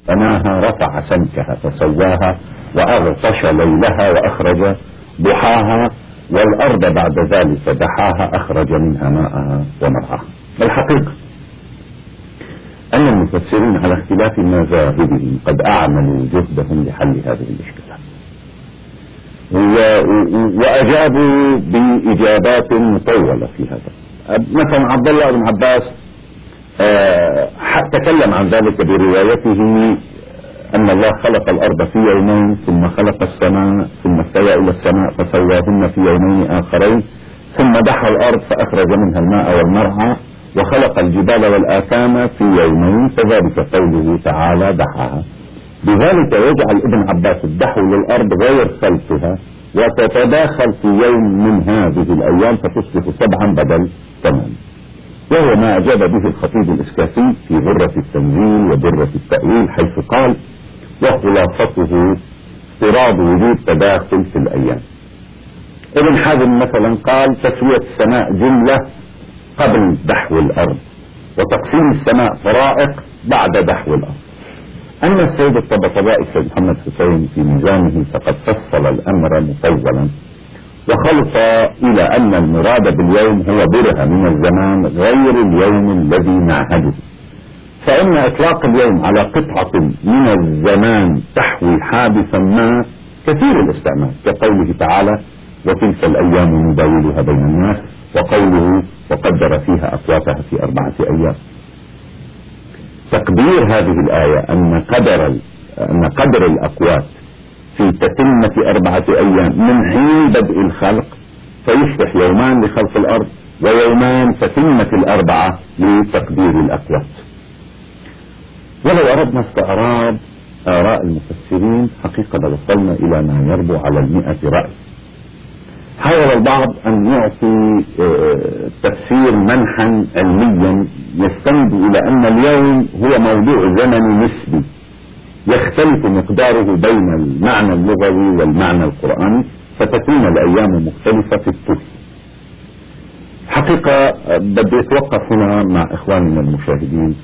بناها رفع سمكها فسواها وأغطش ليلها وأخرج ضحاها والأرض بعد ذلك دحاها أخرج منها ماءها ومرعاها. الحقيقة أن المفسرين على اختلاف مذاهبهم قد أعملوا جهدهم لحل هذه الإشكالات وأجابوا بإجابات مطولة في هذا. مثلا عبد الله بن عباس تكلم عن ذلك بروايته أن الله خلق الأرض في يومين ثم خلق السماء ثم استوى إلى السماء فسواهن في يومين آخرين ثم دحى الأرض فأخرج منها الماء والمرعى وخلق الجبال والآكام في يومين فذلك قوله تعالى دحاها. بذلك يجعل ابن عباس الدحو للأرض غير خلقها وتتداخل في يوم من هذه الأيام فتصبح 7 بدل 8، وهو ما أجاب به الخطيب الإسكافي في غرة التنزيل ودرة التأويل حيث قال وخلاصته افتراض وجود تداخل في الأيام. ابن حزم مثلا قال تسوية السماء جملة قبل دحو الأرض وتقسيم السماء طرائق بعد دحو الأرض. أما السيد الطبطبائي السيد محمد حسين في ميزانه فقد فصل الأمر مطولا وخلص إلى أن المراد باليوم هو برهة من الزمان غير اليوم الذي نعهده، فإن إطلاق اليوم على قطعة من الزمان تحوي حادثا ما كثير الاستعمال كقوله تعالى وتلك الأيام نداولها بين الناس وقوله وقدر فيها أقواتها في 4 أيام. تقدير هذه الآية أن قدر الأقوات في تتمة 4 أيام من حين بدء الخلق فيصبح يومان لخلق الأرض ويومان تتمة 4 لتقدير الأقوات. ولو أردنا استعراض آراء المفسرين حقيقة وصلنا إلى ما يربو على 100 رأي. حاول البعض أن يعطي تفسير منحا علميا يستند إلى أن اليوم هو موضوع زمني نسبي يختلف مقداره بين المعنى اللغوي والمعنى القرآني فتكون الأيام مختلفة في الطول. حقيقة بدي أتوقف هنا مع إخواننا المشاهدين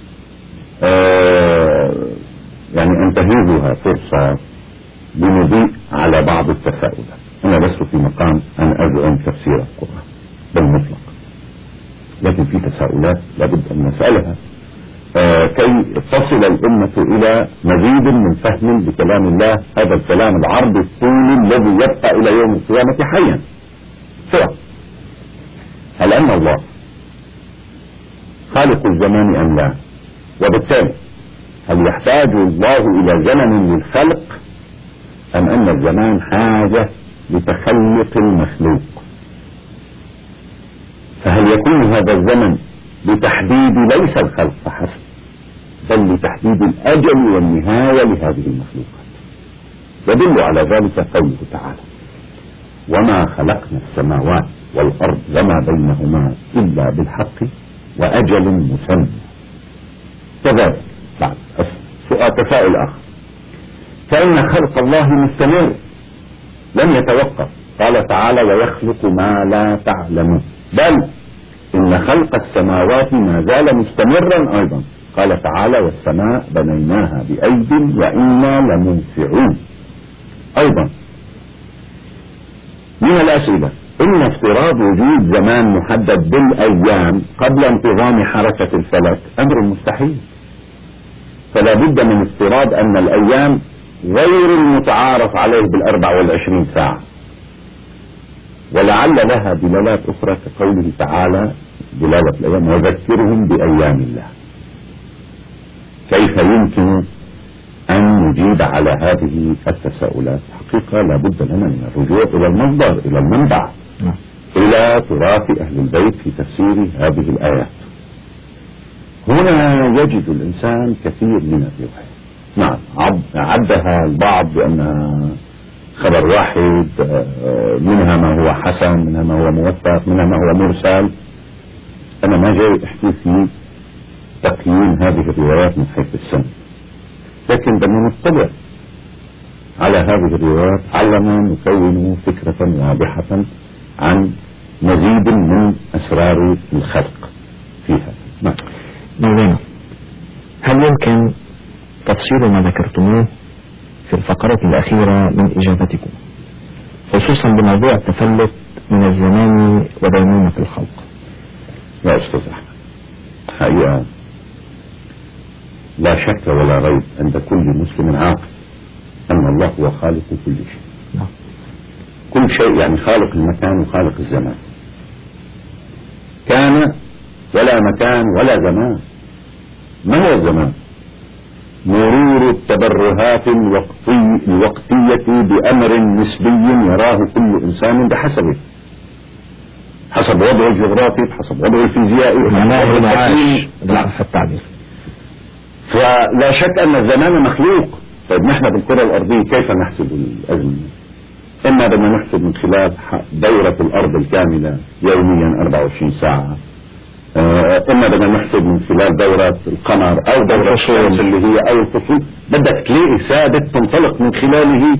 يعني أنتهزها فرصة لنضيء على بعض التساؤلات. أنا لست في مقام أن أزعم تفسير القرآن بالمطلق، لكن في تساؤلات لابد أن نسألها كي تصل الأمة إلى مزيد من فهم لكلام الله، هذا الكلام العرض الطولي الذي يبقى إلى يوم القيامة حيا. سؤال: هل أن الله خالق الزمان أم لا؟ وبالتالي هل يحتاج الله إلى زمن للخلق أم أن الزمان حاجة لتخلق المخلوق؟ فهل يكون هذا الزمن لتحديد ليس الخلق فحسب بل لتحديد الأجل والنهاية لهذه المخلوقات؟ يدل على ذلك قوله تعالى وما خلقنا السماوات والأرض وما بينهما إلا بالحق وأجل مسمى. كذلك بعد تساؤل آخر: فإن خلق الله مستمر لم يتوقف، قال تعالى ويخلق ما لا تعلمون، بل إن خلق السماوات ما زال مستمرا أيضا، قال تعالى والسماء بنيناها بأيد وإنا لموسعون. أيضا من الأسئلة إن افتراض وجود زمان محدد بالأيام قبل انتظام حركة الفلك أمر مستحيل، فلا بد من افتراض أن الأيام غير المتعارف عليه بال24 ساعة، ولعل لها دلالات أخرى كقوله تعالى دلالة الأيام وذكرهم بأيام الله. كيف يمكن أن نجيب على هذه التساؤلات؟ حقيقة لا بد لنا من الرجوع إلى المصدر، إلى المنبع، إلى تراث أهل البيت في تفسير هذه الآيات. هنا يجد الإنسان كثير من الروايات، نعم عدها البعض بأنها خبر واحد، منها ما هو حسن، منها ما هو موثق، منها ما هو مرسل. أنا ما جاي أحكي في تقييم هذه الروايات من حيث السنة، لكن بدنا نطلع على هذه الروايات علما نكون فكرة واضحة عن مزيد من أسرار الخلق فيها. نعم. مولانا، هل يمكن تفصيل ما ذكرتموه في الفقرة الأخيرة من إجابتكم، خصوصا بموضوع التفلت من الزمان ودينونة الخلق. يا أستاذ أحمد، حقيقة لا شك ولا ريب عند كل مسلم عاقل أن الله هو خالق كل شيء. كل شيء يعني خالق المكان وخالق الزمان. كان ولا مكان ولا زمان. ما هو الزمان؟ مرور التبرهات الوقتية بأمر نسبي يراه كل إنسان بحسبه، حسب وضعه الجغرافي، بحسب وضعه الفيزيائي، التعبير. فلا شك أن الزمان مخلوق. طيب نحن بالكرة الأرضية كيف نحسب الأزمنة؟ إما بدنا نحسب من خلال دورة الأرض الكاملة يوميا 24 ساعة، إما بدنا نحسب من خلال دورة القمر أو دورة الشمس اللي هي أو الفصول. بدك تلاقي ثابت تنطلق من خلاله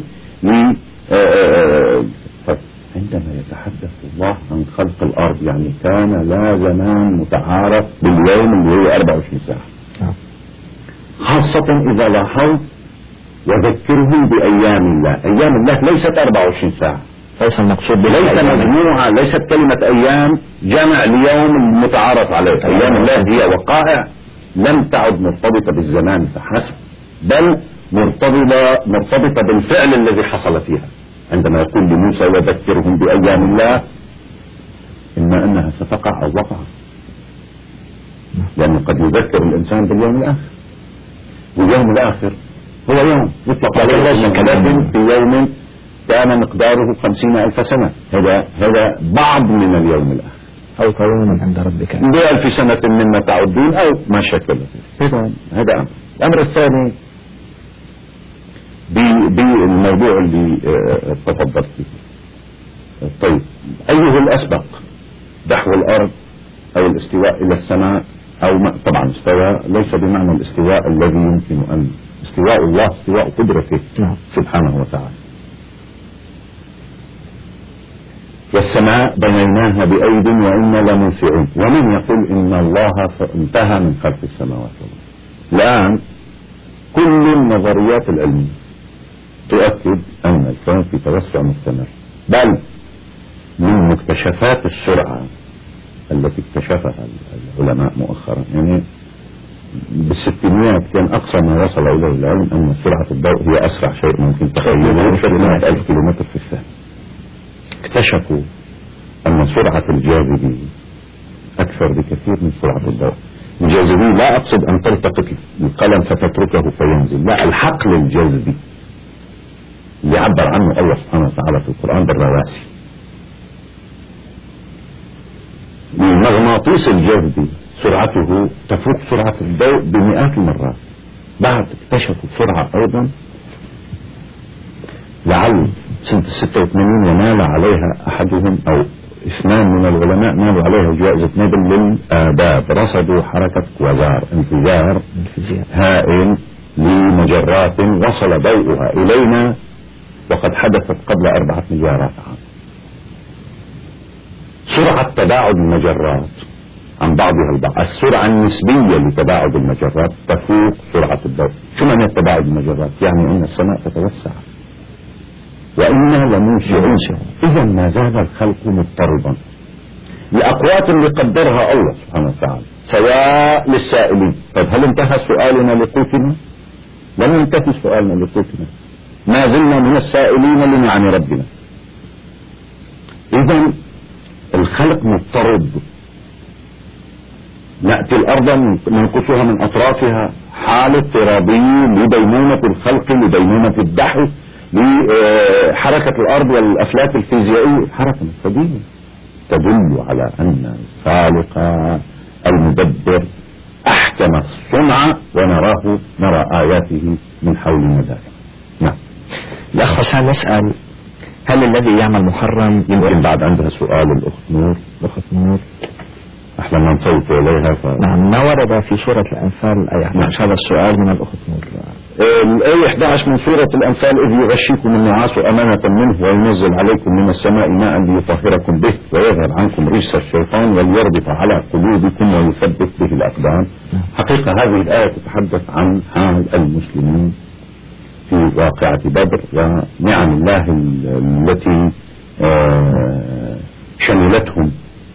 طيب عندما يتحدث الله عن خلق الأرض يعني كان لا زمان متعارف باليوم اللي هو 24 ساعة. خاصة إذا لاحظت وذكرهم بأيام الله. أيام الله ليست 24 ساعة، ليس المقصود ليس مجموعة، ليست كلمة أيام جمع ليوم المتعارف عليه. أيام الله هي وقائع لم تعد مرتبطة بالزمان فحسب، بل مرتبطة بالفعل الذي حصل فيها. عندما يقول لموسى وذكرهم بأيام الله، إما أنها ستقع أو وقعت، لأنه قد يذكر الإنسان باليوم الآخر، واليوم الآخر هو يوم يطلق عليه كلام في يوم كان مقداره 50,000 سنة. هذا بعض من اليوم الآخر، أو كون عند ربك ب1000 سنة مما تعدون أو ما شكل. هذا أمر. الأمر الثاني بالموضوع اللي تفضلت فيه. طيب أيه الأسبق، دحو الأرض أو الاستواء إلى السماء أو طبعا استوى ليس بمعنى الاستواء الذي يمكن أن استواء الله استواء قدرته سبحانه وتعالى. والسماء بنيناها بأيد وإنا لموسعون. ومن يقول إن الله انتهى من خلق السماوات والأرض؟ الآن كل النظريات العلمية تؤكد أن الكون في توسع مستمر، بل من مكتشفات السرعة التي اكتشفها العلماء مؤخرا، يعني بالستينيات كان أقصى ما وصل إليه العلم أن سرعة الضوء هي أسرع شيء ممكن تخيله، 800,000 كيلومتر في الثانية. اكتشفوا أن سرعة الجاذبية أكثر بكثير من سرعة الضوء. الجاذبية لا أقصد أن تلتقط القلم فتتركه فينزل، لا، الحقل الجاذبي اللي عبر عنه الله سبحانه وتعالى في القرآن بالرواسي. المغناطيس الجاذبي سرعته تفوق سرعة الضوء بمئات المرات. بعد اكتشفوا سرعة أيضا لعل سنة 86 ونال عليها أحدهم أو 2 من العلماء نالوا عليها جائزة نوبل للآداب. رصدوا حركة كوازار، انفجار هائل لمجرات وصل ضوءها إلينا وقد حدثت قبل 4 مليارات عام. سرعة تباعد المجرات عن بعضها البعض، السرعة النسبية لتباعد المجرات تفوق سرعة الضوء. شو معنى تباعد المجرات؟ يعني أن السماء تتوسع وإنا لموسعون. إذا ما زال الخلق مضطربا. الأقوات اللي قدرها الله سبحانه وتعالى سواء للسائلين. طيب هل انتهى سؤالنا لقوتنا؟ لم ينتهي سؤالنا لقوتنا، ما زلنا من السائلين لنعم ربنا. إذا الخلق مضطرب. نأتي الأرض ننقصها من أطرافها، حالة اضطرابية لدينونة الخلق، لدينونة الدحو، لحركة الأرض والأفلاك الفيزيائية. حركة مستديمة تدل على أن الخالق المدبر أحكم الصنع ونراه نرى آياته من حولنا دائما. نعم. الأخ حسام يسأل: هل الذي يعمل محرم يمكن بعد عندها سؤال الأخت نور. الأخت نور أحلى ما نصوت إليها نعم، ما ورد في سورة الأنفال أي 11 هذا السؤال من الأخت نور. الآية 11 من سورة الأنفال: إذ يغشيكم النعاس أمانة منه وينزل عليكم من السماء ماء ليطهركم به ويظهر عنكم رجس الشيطان وليربط على قلوبكم ويثبت به الأقدام. حقيقة هذه الآية تتحدث عن حال المسلمين في واقعة بدر ونعم الله التي شملتهم.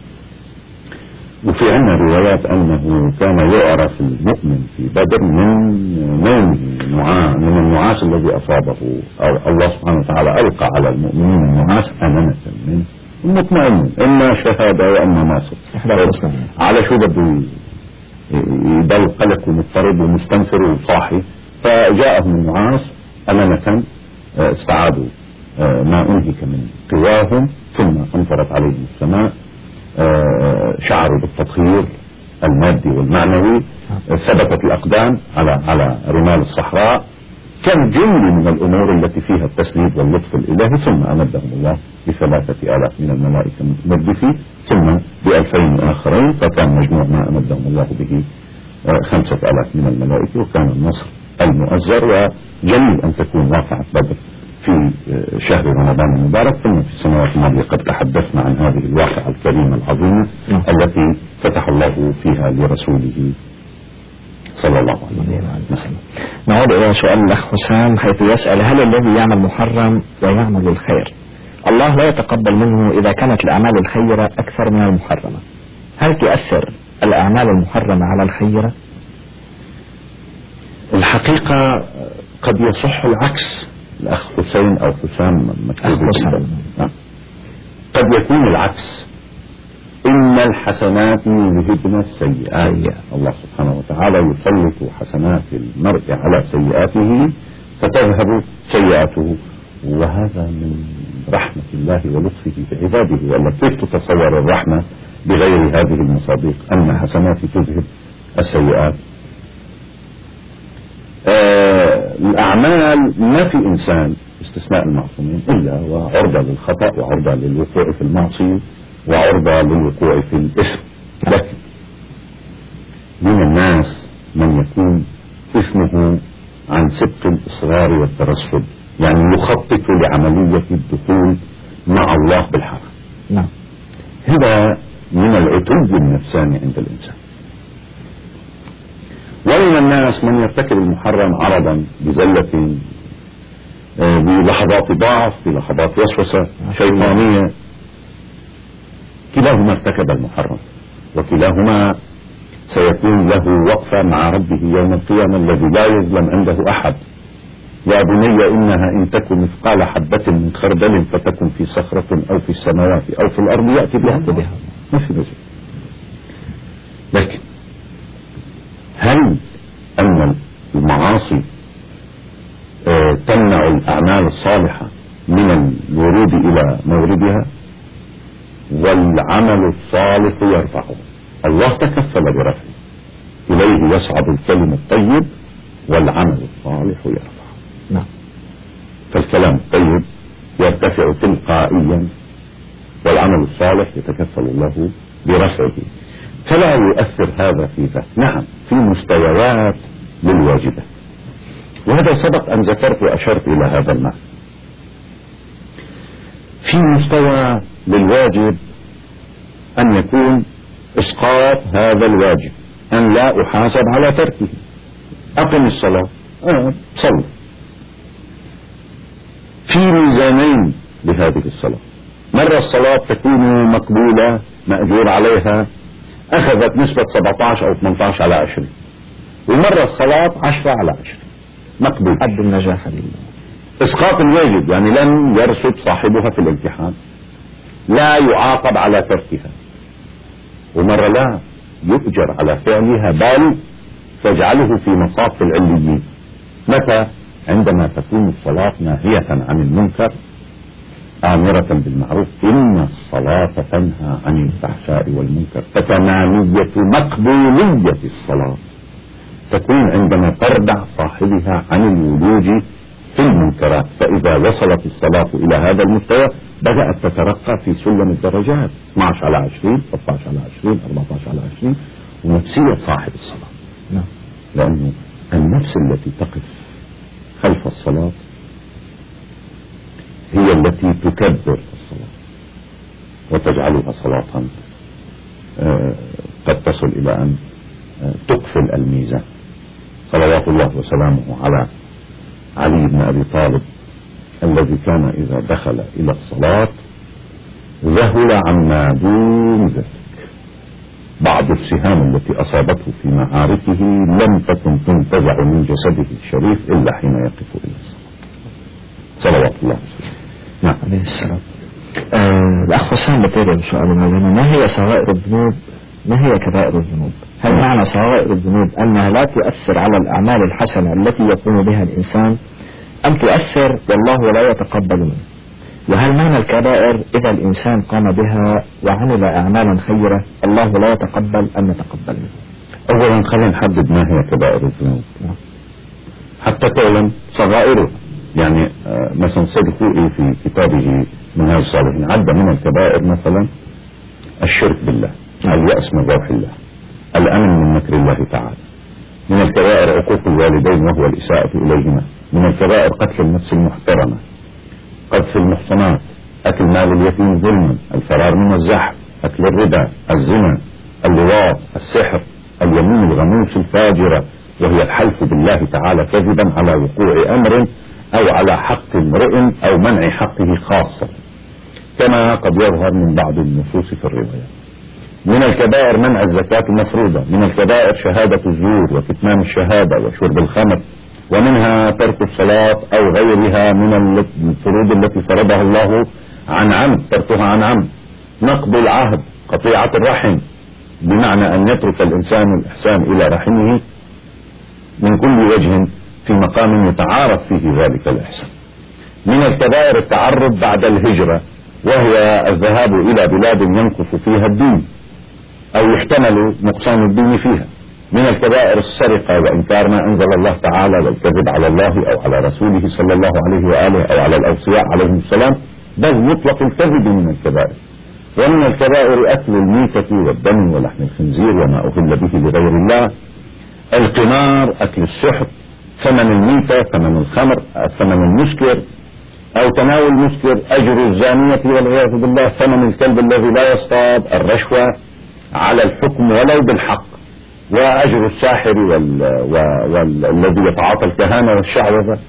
وفي عنا روايات أنه كان يعرف المؤمن في بدر من نومه من النعاس الذي أصابه، أو الله سبحانه وتعالى ألقى على المؤمنين النعاس أمانة منه، المطمئن إما شهادة وإما ناصر. على شو بده يضل قلق ومضطرب ومستنفر وصاحي، فجاءهم النعاس أمانة، استعادوا ما أنهك من قواهم، ثم أمطرت عليهم السماء، شعروا بالتطهير المادي والمعنوي، ثبتت الأقدام على رمال الصحراء. كان جملة من الأمور التي فيها التسليد واللطف الإلهي، ثم أمدهم الله ب3,000 من الملائكة مردفين، ثم ب2000 آخرين، فكان مجموع ما أمدهم الله به 5,000 من الملائكة، وكان النصر المؤزر. وجميل أن تكون واقعة بدر في شهر رمضان المبارك، ثم في السنوات الماضية قد تحدثنا عن هذه الواقعة الكريمة العظيمة التي فتح الله فيها لرسوله صلى الله عليه وسلم. نعود إلى سؤال الأخ حسام، حيث يسأل: هل الذي يعمل محرم ويعمل الخير الله لا يتقبل منه إذا كانت الأعمال الخيرة أكثر من المحرمة؟ هل تؤثر الأعمال المحرمة على الخيرة؟ الحقيقة قد يصح العكس. الأخ حسين أو حسام قد يكون العكس، إن الحسنات يذهبن السيئات. الله سبحانه وتعالى يسلط حسنات المرء على سيئاته فتذهب سيئاته، وهذا من رحمة الله ولطفه بعباده. ولا كيف تتصور الرحمة بغير هذه المصادق، أن حسناتي تذهب السيئات؟ الأعمال ما في إنسان استثناء المعصومين إلا وعرضة للخطأ وعرضة للوقوع في المعصية وعرضة للوقوع في الإثم. لكن من الناس من يكون اسمه عن سبق الإصرار والترصد، يعني يخطط لعملية الدخول مع الله بالحق. نعم. هذا من العتوب النفساني عند الإنسان. ومن الناس من يرتكب المحرم عرضا بزلة، بلحظات ضعف، بلحظات وسوسة شيطانية. كلاهما ارتكب المحرم، وكلاهما سيكون له وقفة مع ربه يوم القيامة الذي لا يظلم عنده أحد. يا بني إنها إن تكن مثقال حبة من خردل فتكن في صخرة أو في السماوات أو في الأرض يأتي بها. ما في بشيء. لكن هل أن المعاصي تمنع الأعمال الصالحة من الورود إلى موردها؟ والعمل الصالح يرفعه، الله تكفل برفعه، إليه يصعد الكلم الطيب والعمل الصالح يرفعه. نعم. فالكلام الطيب يرتفع تلقائيا والعمل الصالح يتكفل الله برفعه، فلا يؤثر هذا في ذاك. نعم، في مستويات للواجبات، وهذا سبق أن ذكرت وأشرت إلى هذا المعنى. في مستوى للواجب أن يكون إسقاط هذا الواجب، أن لا أحاسب على تركه. أقم الصلاة، صل. في ميزانين لهذه الصلاة، مرة الصلاة تكون مقبولة مأجور عليها، أخذت نسبة 17 أو 18 على 20، ومرة الصلاة 10 على 20 مقبول. قد النجاح لله. إسقاط الواجب يعني لن يرسب صاحبها في الامتحان، لا يعاقب على تركها، ومرة لا يؤجر على فعلها، بل تجعله في مصاف العليين. متى؟ عندما تكون الصلاة ناهية عن المنكر آمرة بالمعروف. إن الصلاة تنهى عن الفحشاء والمنكر. فتمامية مقبولية الصلاة تكون عندما تردع صاحبها عن الولوج في المنكرات. فإذا وصلت الصلاة إلى هذا المستوى بدأت تترقى في سلم الدرجات، 12 على 20، 13 على 20، 14 على 20، ونفسية صاحب الصلاة. نعم. لأنه النفس التي تقف خلف الصلاة هي التي تكبر الصلاة وتجعلها صلاة قد تصل إلى أن تقفل الميزان. صلوات الله وسلامه على علي بن أبي طالب الذي كان إذا دخل إلى الصلاة ذهل عما دون ذلك. بعض السهام التي أصابته في معاركه لم تكن تنتزع من جسده الشريف إلا حين يقف إلى الصلاة صلوات الله وسلامه. نعم عليه السلام. الأخ حسام بتابع سؤال مولانا: ما هي صغائر الذنوب؟ ما هي كبائر الذنوب؟ هل معنى صغائر الذنوب أنها لا تؤثر على الأعمال الحسنة التي يقوم بها الإنسان، أم تؤثر والله لا يتقبل منه؟ وهل معنى الكبائر إذا الإنسان قام بها وعمل أعمالا خيرة الله لا يتقبل أم يتقبل منه؟ أولا خلينا نحدد ما هي كبائر الذنوب حتى تعلم صغائره. يعني مثلا سيد خوئي في كتابه منهاج الصالحين عد من الكبائر مثلا الشرك بالله، اليأس من روح الله، الأمن من مكر الله تعالى. من الكبائر عقوق الوالدين وهو الإساءة إليهما. من الكبائر قتل النفس المحترمة، قذف المحصنات، أكل مال اليتيم ظلما، الفرار من الزحف، أكل الربا، الزنا، اللواط، السحر، اليمين الغموس الفاجرة وهي الحلف بالله تعالى كذبا على وقوع أمر أو على حق امرئ أو منع حقه خاصة كما قد يظهر من بعض النصوص في الروايات. من الكبائر منع الزكاة المفروضة. من الكبائر شهادة الزور وكتمان الشهادة وشرب الخمر. ومنها ترك الصلاة أو غيرها من الفروض التي فرضها الله عن عمد، تركها عن عمد. نقض العهد، قطيعة الرحم، بمعنى أن يترك الإنسان الإحسان إلى رحمه من كل وجه في مقام يتعارف فيه ذلك الإحسان. من الكبائر التعرض بعد الهجرة، وهو الذهاب إلى بلاد ينكف فيها الدين أو يحتمل نقصان الدين فيها. من الكبائر السرقة وإنكار ما أنزل الله تعالى والكذب على الله أو على رسوله صلى الله عليه وآله أو على الأوصياء عليهم السلام، بل مطلق الكذب من الكبائر. ومن الكبائر أكل الميتة والدم ولحم الخنزير وما أهل به لغير الله، القمار، أكل السحت، ثمن الميتة، ثمن الخمر، ثمن المسكر أو تناول المسكر، أجر الزانية والعياذ بالله، ثمن الكلب الذي لا يصطاد، الرشوة على الحكم ولو بالحق، وأجر الساحر والذي يتعاطى الكهانة والشعوذة.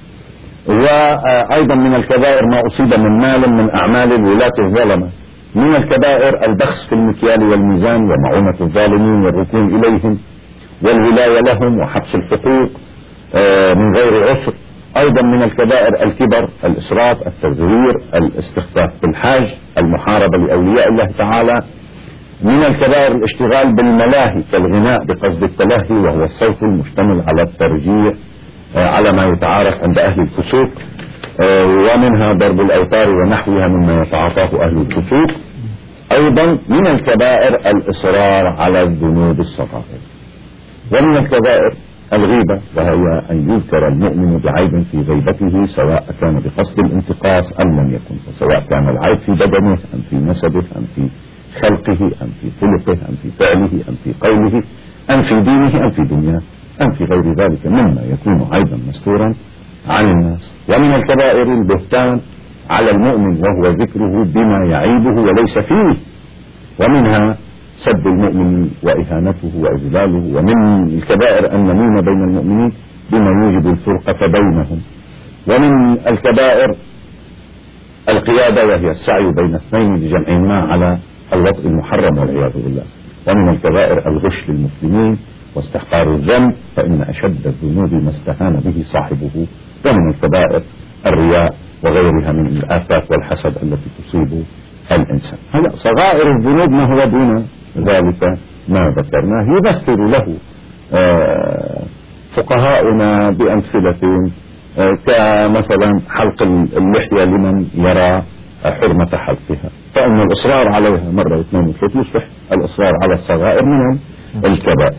وأيضا من الكبائر ما أصيب من مال من أعمال الولاة الظلمة. من الكبائر البخس في المكيال والميزان ومعونة الظالمين والركون إليهم والولاية لهم وحبس الحقوق من غير عسر. أيضا من الكبائر الكبر، الإسراف، التزوير، الاستخفاف بالحاج، المحاربة لأولياء الله تعالى. من الكبائر الاشتغال بالملاهي كالغناء بقصد التلهي وهو الصوت المشتمل على الترجيع على ما يتعارف عند أهل الفسوق. ومنها ضرب الأوتار ونحوها مما يتعاطاه أهل الفسوق. أيضا من الكبائر الإصرار على الذنوب الصغائر. ومن الكبائر الغيبة، وهي أن يذكر المؤمن بعيب في غيبته سواء كان بقصد الانتقاص أم لم يكن، وسواء كان العيب في بدنه أم في نسبه أم في خلقه أم في خلقه أم في فعله أم في قوله أم في دينه أم في دنياه أم في غير ذلك مما يكون عيبا مستورا عن الناس. ومن الكبائر البهتان على المؤمن وهو ذكره بما يعيبه وليس فيه، ومنها سب المؤمن وإهانته وإذلاله. ومن الكبائر النميمة بين المؤمنين بما يوجب الفرقة بينهم. ومن الكبائر القيادة، وهي السعي بين اثنين لجمعهما على الوطء المحرم والعياذ بالله. ومن الكبائر الغش للمسلمين واستحقار الذنب، فإن أشد الذنوب ما استهان به صاحبه. ومن الكبائر الرياء وغيرها من الآفات والحسد التي تصيب الإنسان. هلا صغائر الذنوب ما هو دون ذلك ما ذكرناه يذكر له فقهاؤنا بأمثلة كمثلا حلق اللحية لمن يرى حرمة حلقها، فإن الإصرار عليها مرة واثنين وثلاثة يصبح الإصرار على الصغائر من الكبائر.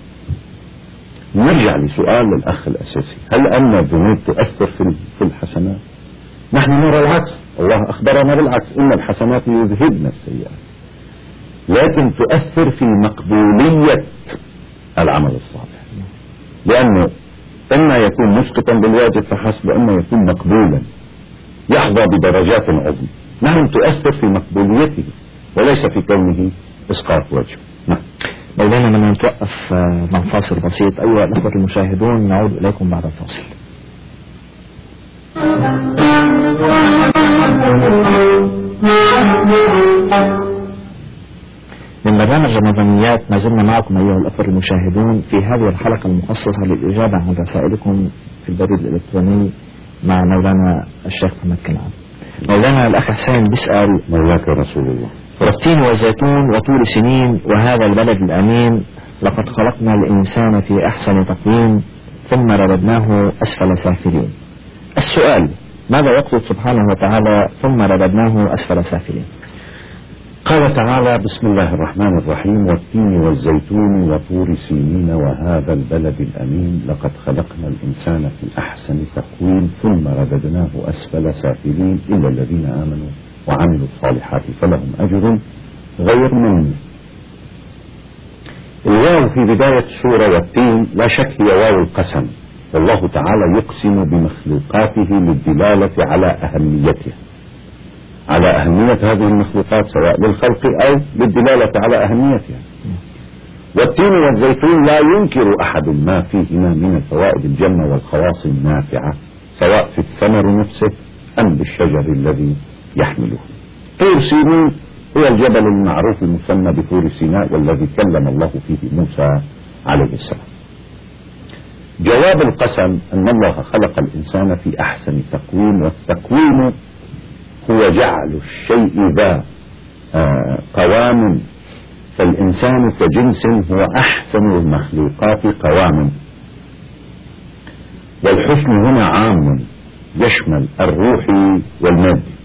نرجع لسؤال الأخ الأساسي: هل أن الذنوب تؤثر في الحسنات؟ نحن نرى العكس. الله أخبرنا بالعكس: إن الحسنات يذهبن السيئات. لكن تؤثر في مقبولية العمل الصالح، لأنه إما يكون مسقطا بالواجب فحسب، وإما يكون مقبولا يحظى بدرجات عظمى. نعم تؤثر في مقبوليته وليس في كونه إسقاط واجب. نعم. مولانا من نتوقف مع فاصل بسيط. أيها الأخوة المشاهدون نعود إليكم بعد الفاصل. من برنامج رمضانيات ما زلنا معكم أيها الأخوة المشاهدون في هذه الحلقة المخصصة للإجابة عن رسائلكم في البريد الإلكتروني مع مولانا الشيخ محمد كنعان. مولانا الأخ حسين بيسأل: مولاك رسول الله. والتين والزيتون وطول سنين وهذا البلد الأمين، لقد خلقنا الإنسان في أحسن تقويم ثم رددناه أسفل سافلين. السؤال: ماذا يقصد سبحانه وتعالى ثم رددناه أسفل سافلين؟ قال تعالى: بسم الله الرحمن الرحيم: والتين والزيتون وطور سينين وهذا البلد الأمين، لقد خلقنا الإنسان في أحسن تقويم ثم رددناه أسفل سافلين إلا الذين آمنوا وعملوا الصالحات فلهم أجر غير ممنون. الواو في بداية السورة والتين لا شك هي واو القسم، والله تعالى يقسم بمخلوقاته للدلالة على أهميتها، على أهمية هذه المخلوقات سواء للخلق أو للدلالة على أهميتها. والتين والزيتون لا ينكر أحد ما فيهما من الفوائد الجمة والخواص النافعة سواء في الثمر نفسه أم بالشجر الذي يحمله. طور سينين هو الجبل المعروف المسمى بطور سيناء والذي كلم الله فيه موسى عليه السلام. جواب القسم أن الله خلق الإنسان في أحسن تقويم، والتقويم هو جعل الشيء ذا قوام، فالإنسان كجنس هو أحسن المخلوقات قواما. والحسن هنا عام يشمل الروحي والمادي،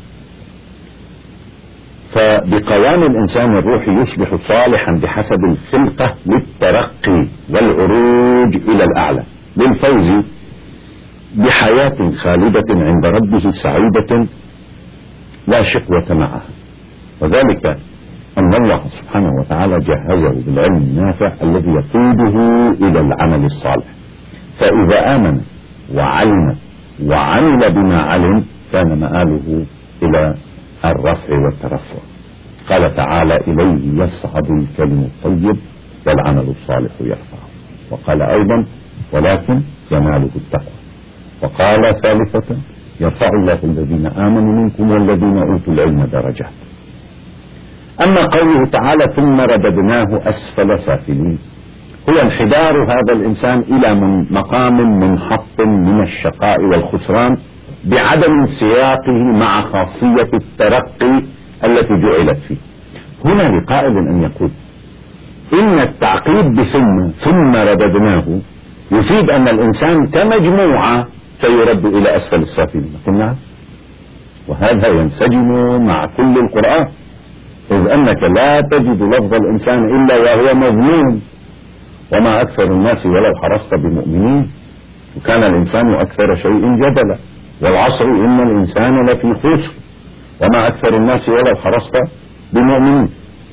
فبقوام الإنسان الروحي يصبح صالحا بحسب الخلقة للترقي والعروج إلى الأعلى، للفوز بحياة خالدة عند ربه سعيدة لا شقوة معها. وذلك أن الله سبحانه وتعالى جهزه بالعلم النافع الذي يقوده إلى العمل الصالح، فإذا آمن وعلم وعمل بما علم كان مآله إلى الرفع والترفع. قال تعالى: إليه يصعد الكلم الطيب والعمل الصالح يرفعه. وقال أيضا: ولكن يناله التقوى. وقال ثالثة: يرفع الله الذين آمنوا منكم والذين أوتوا العلم درجات. أما قوله تعالى: ثم رددناه أسفل سافلين، هو انحدار هذا الإنسان إلى مقام منحط من الشقاء والخسران بعدم سياقه مع خاصية الترقي التي جعلت فيه. هنا لقائل أن يقول إن التعقيب ثم رددناه يفيد أن الإنسان كمجموعة سيرد إلى أسفل السافلين. قلنا وهذا ينسجم مع كل القرآن، إذ أنك لا تجد لفظ الإنسان إلا وهو مذموم: وما أكثر الناس ولو حرصت بمؤمنين، وكان الإنسان أكثر شيء جدلا، والعصر إن الإنسان لفي خسر، وما أكثر الناس ولو حرصت بمؤمنين.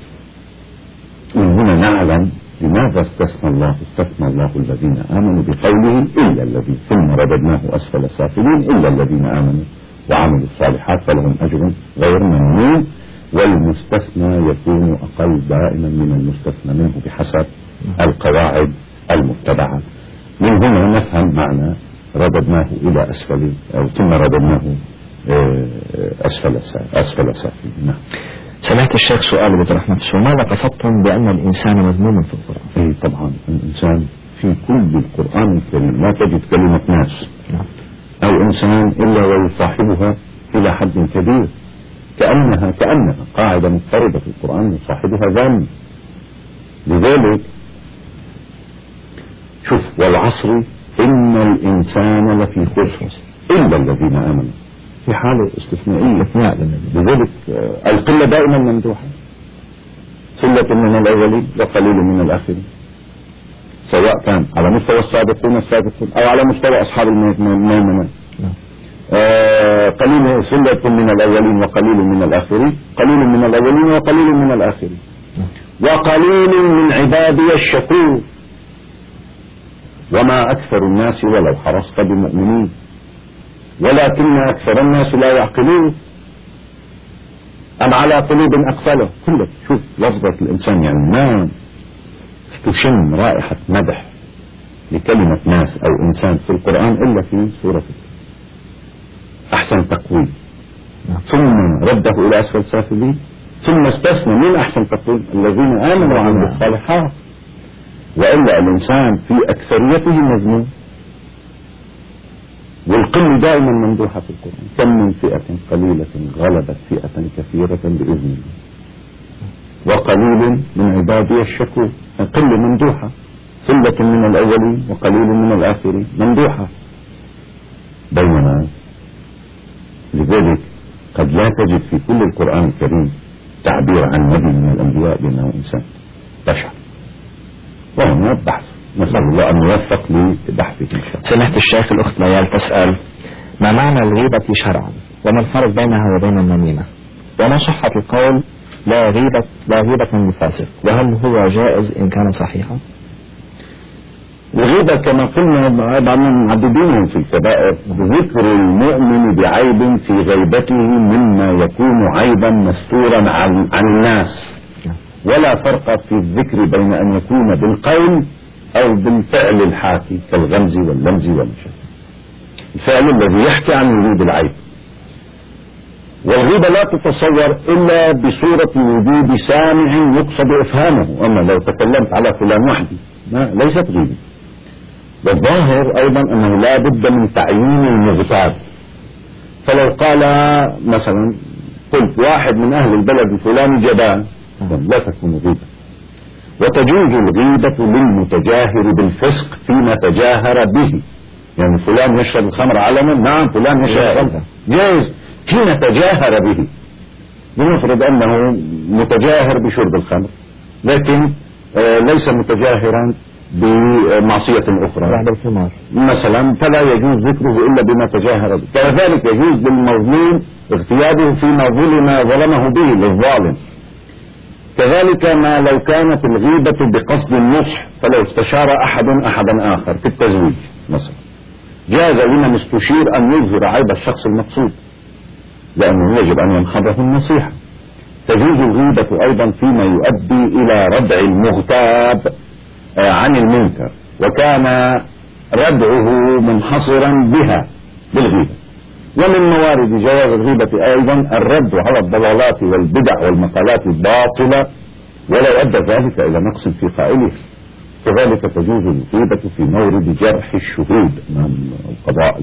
من هنا نعلم لماذا استثنى الله الذين آمنوا بقوله إلا الذين ثم رددناه أسفل سافلين إلا الذين آمنوا وعملوا الصالحات فلهم أجر غير ممنون. والمستثنى يكون أقل دائما من المستثنى منه بحسب القواعد المتبعة. من هنا نفهم معنى رددناه إلى أسفل أو ثم رددناه أسفل سافلين. سمعت الشيخ سؤال برحمة الله: ماذا قصدتم بأن الإنسان مذموم في القرآن؟ طبعا الإنسان في كل القرآن الكريم لا تجد كلمة ناس أو إنسان إلا ويصاحبها إلى حد كبير، كأنها قاعدة مضطردة في القرآن يصاحبها ذم. لذلك شوف: والعصر إن الإنسان لفي خسر إلا الذين آمنوا، في حالة استثنائية. لذلك القلة دائما ممدوحة، ثلة من الأولين وقليل من الآخرين، سواء كان على مستوى السابقون أو على مستوى أصحاب الميمنة. قليل ثلة من الأولين وقليل من الآخرين، قليل من الأولين وقليل من الآخرين، وقليل من عبادي الشكور. وما أكثر الناس ولو حرصت بمؤمنين ولكن أكثر الناس لا يعقلون أم على قلوب أقفلها. كلك شوف لفظة الإنسان، يعني ما تشم رائحة مدح لكلمة ناس أو إنسان في القرآن إلا في سورة أحسن تقويم، ثم رده إلى أسفل سافلين، ثم استثنى من أحسن تقويم الذين آمنوا وعملوا الصالحات. وإلا الإنسان في أكثريته مذموم، والقمة دائما ممدوحة في القرآن. كم من فئة قليلة غلبت فئة كثيرة بإذن الله وقليل من عبادي الشكور. قلة ممدوحة، ثلة من الأولين وقليل من الآخرين ممدوحة. بينما لذلك قد لا تجد في كل القرآن الكريم تعبير عن نبي من الأنبياء بأنه إنسان بشر، وهنا بحث. نسأل الله أن يوفق لبحثك إن شاء الله. سمعت الشيخ الأخت ليال تسأل: ما معنى الغيبة شرعا؟ وما الفرق بينها وبين النميمة؟ وما صحة القول لا غيبة من الفاسق؟ وهل هو جائز إن كان صحيحا؟ الغيبة كما قلنا معددين في الكبائر ذكر المؤمن بعيب في غيبته مما يكون عيبا مستورا عن الناس، ولا فرق في الذكر بين أن يكون بالقول أو بالفعل الحاكي كالغمز واللمز والمشاهد. الفعل الذي يحكي عن وجود العيب. والغيبة لا تتصور إلا بصورة وجود سامع يقصد إفهامه. أما لو تكلمت على فلان وحدي ليست غيبة. والظاهر أيضا أنه لا بد من تعيين المغتاب. فلو قال مثلا قلت واحد من أهل البلد الفلاني جبان، لا تكون غيبة. وتجوز الغيبة للمتجاهر بالفسق فيما تجاهر به. يعني فلان يشرب الخمر علنا، نعم فلان يشرب الخمر جائز فيما تجاهر به. لنفرض أنه متجاهر بشرب الخمر لكن ليس متجاهرا بمعصية أخرى مثلا، فلا يجوز ذكره إلا بما تجاهر به. كذلك يجوز للمظلوم اغتيابه فيما ظلمه به للظالم. كذلك ما لو كانت الغيبة بقصد النصح، فلو استشار أحدا آخر في التزويج مثلا، جاز لمن استشير أن يظهر عيب الشخص المقصود، لأنه يجب أن ينحضه النصيحة. تجوز الغيبة أيضا فيما يؤدي إلى ردع المغتاب عن المنكر، وكان ردعه منحصرا بها بالغيبة. ومن موارد جواز الغيبة أيضا الرد على الضلالات والبدع والمقالات الباطلة ولو أدى ذلك إلى نقص في قائله. كذلك تجوز الغيبة في مورد جرح الشهود أمام القضاء،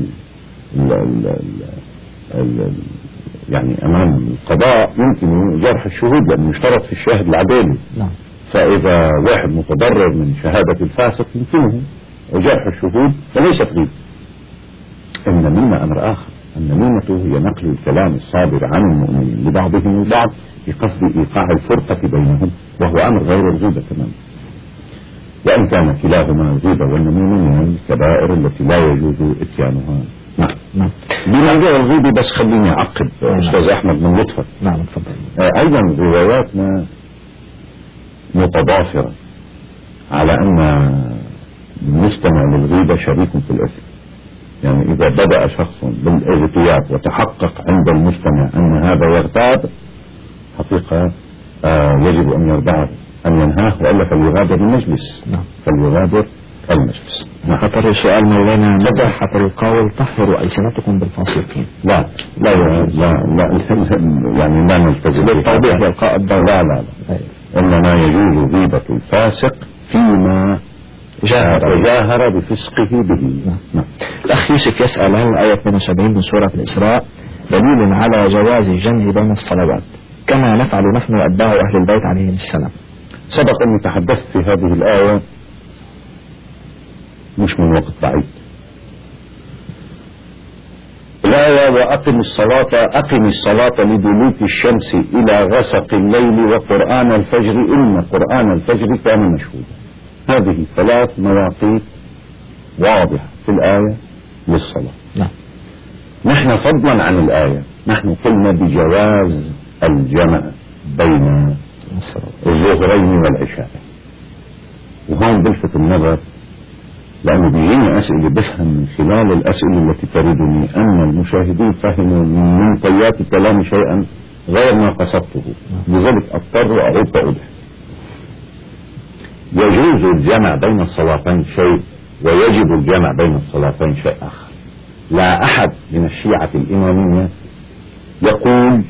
يعني أمام القضاء يمكن جرح الشهود لأنه يشترط في الشاهد العدالي. فإذا واحد متضرر من شهادة الفاسق يمكنه جرح الشهود وليست غيبة. النميمة أمر آخر. النميمة هي نقل الكلام الصادر عن المؤمنين لبعضهم البعض بقصد إيقاع الفرقة بينهم، وهو أمر غير الغيبة تماما. وإن كان كلاهما الغيبة والنميمة من الكبائر التي لا يجوز إتيانها. نعم. بموضوع الغيبة بس خليني أعقب أستاذ أحمد من لطفك. نعم تفضل. أيضا رواياتنا متضافرة على أن المستمع للغيبة شريك في الإثم. يعني إذا بدأ شخص بالاغتياب وتحقق عند المستمع أن هذا يغتاب، حقيقة يجب أن يرضعه، أن ينهاه، وإلا فليغادر المجلس. فليغادر المجلس. خطر السؤال مولانا: متى حفر القول طهروا ألسنتكم بالفاسقين؟ لا لا لا لا يعني لا نلتزم بالتوضيح لإلقاء الضوء. لا إنما يجوز غيبة الفاسق فيما جاهر بفسقه به. الأخ يوسف يسأل: هل آية 72 من سورة الإسراء دليل على جواز الجمع بين الصلوات كما نفعل نحن أتباع أهل البيت عليهم السلام؟ سبق أن تحدثت في هذه الآية مش من وقت بعيد. الآية: وأقم الصلاة لدلوك الشمس إلى غسق الليل وقرآن الفجر إن قرآن الفجر كان مشهودا. هذه 3 مواقيت واضحة في الآية للصلاة. نحن فضلا عن الآية نحن قلنا بجواز الجمع بين الظهرين والعشاء. وهون بلفت النظر لأنه بيجيني أسئلة بفهم من خلال الأسئلة التي تردني أن المشاهدين فهموا من طيات الكلام شيئا غير ما قصدته، لذلك أضطر وأعود فأوضح. يجوز الجمع بين الصلاتين شيء، ويجب الجمع بين الصلاتين شيء آخر. لا أحد من الشيعة الإمامية يقول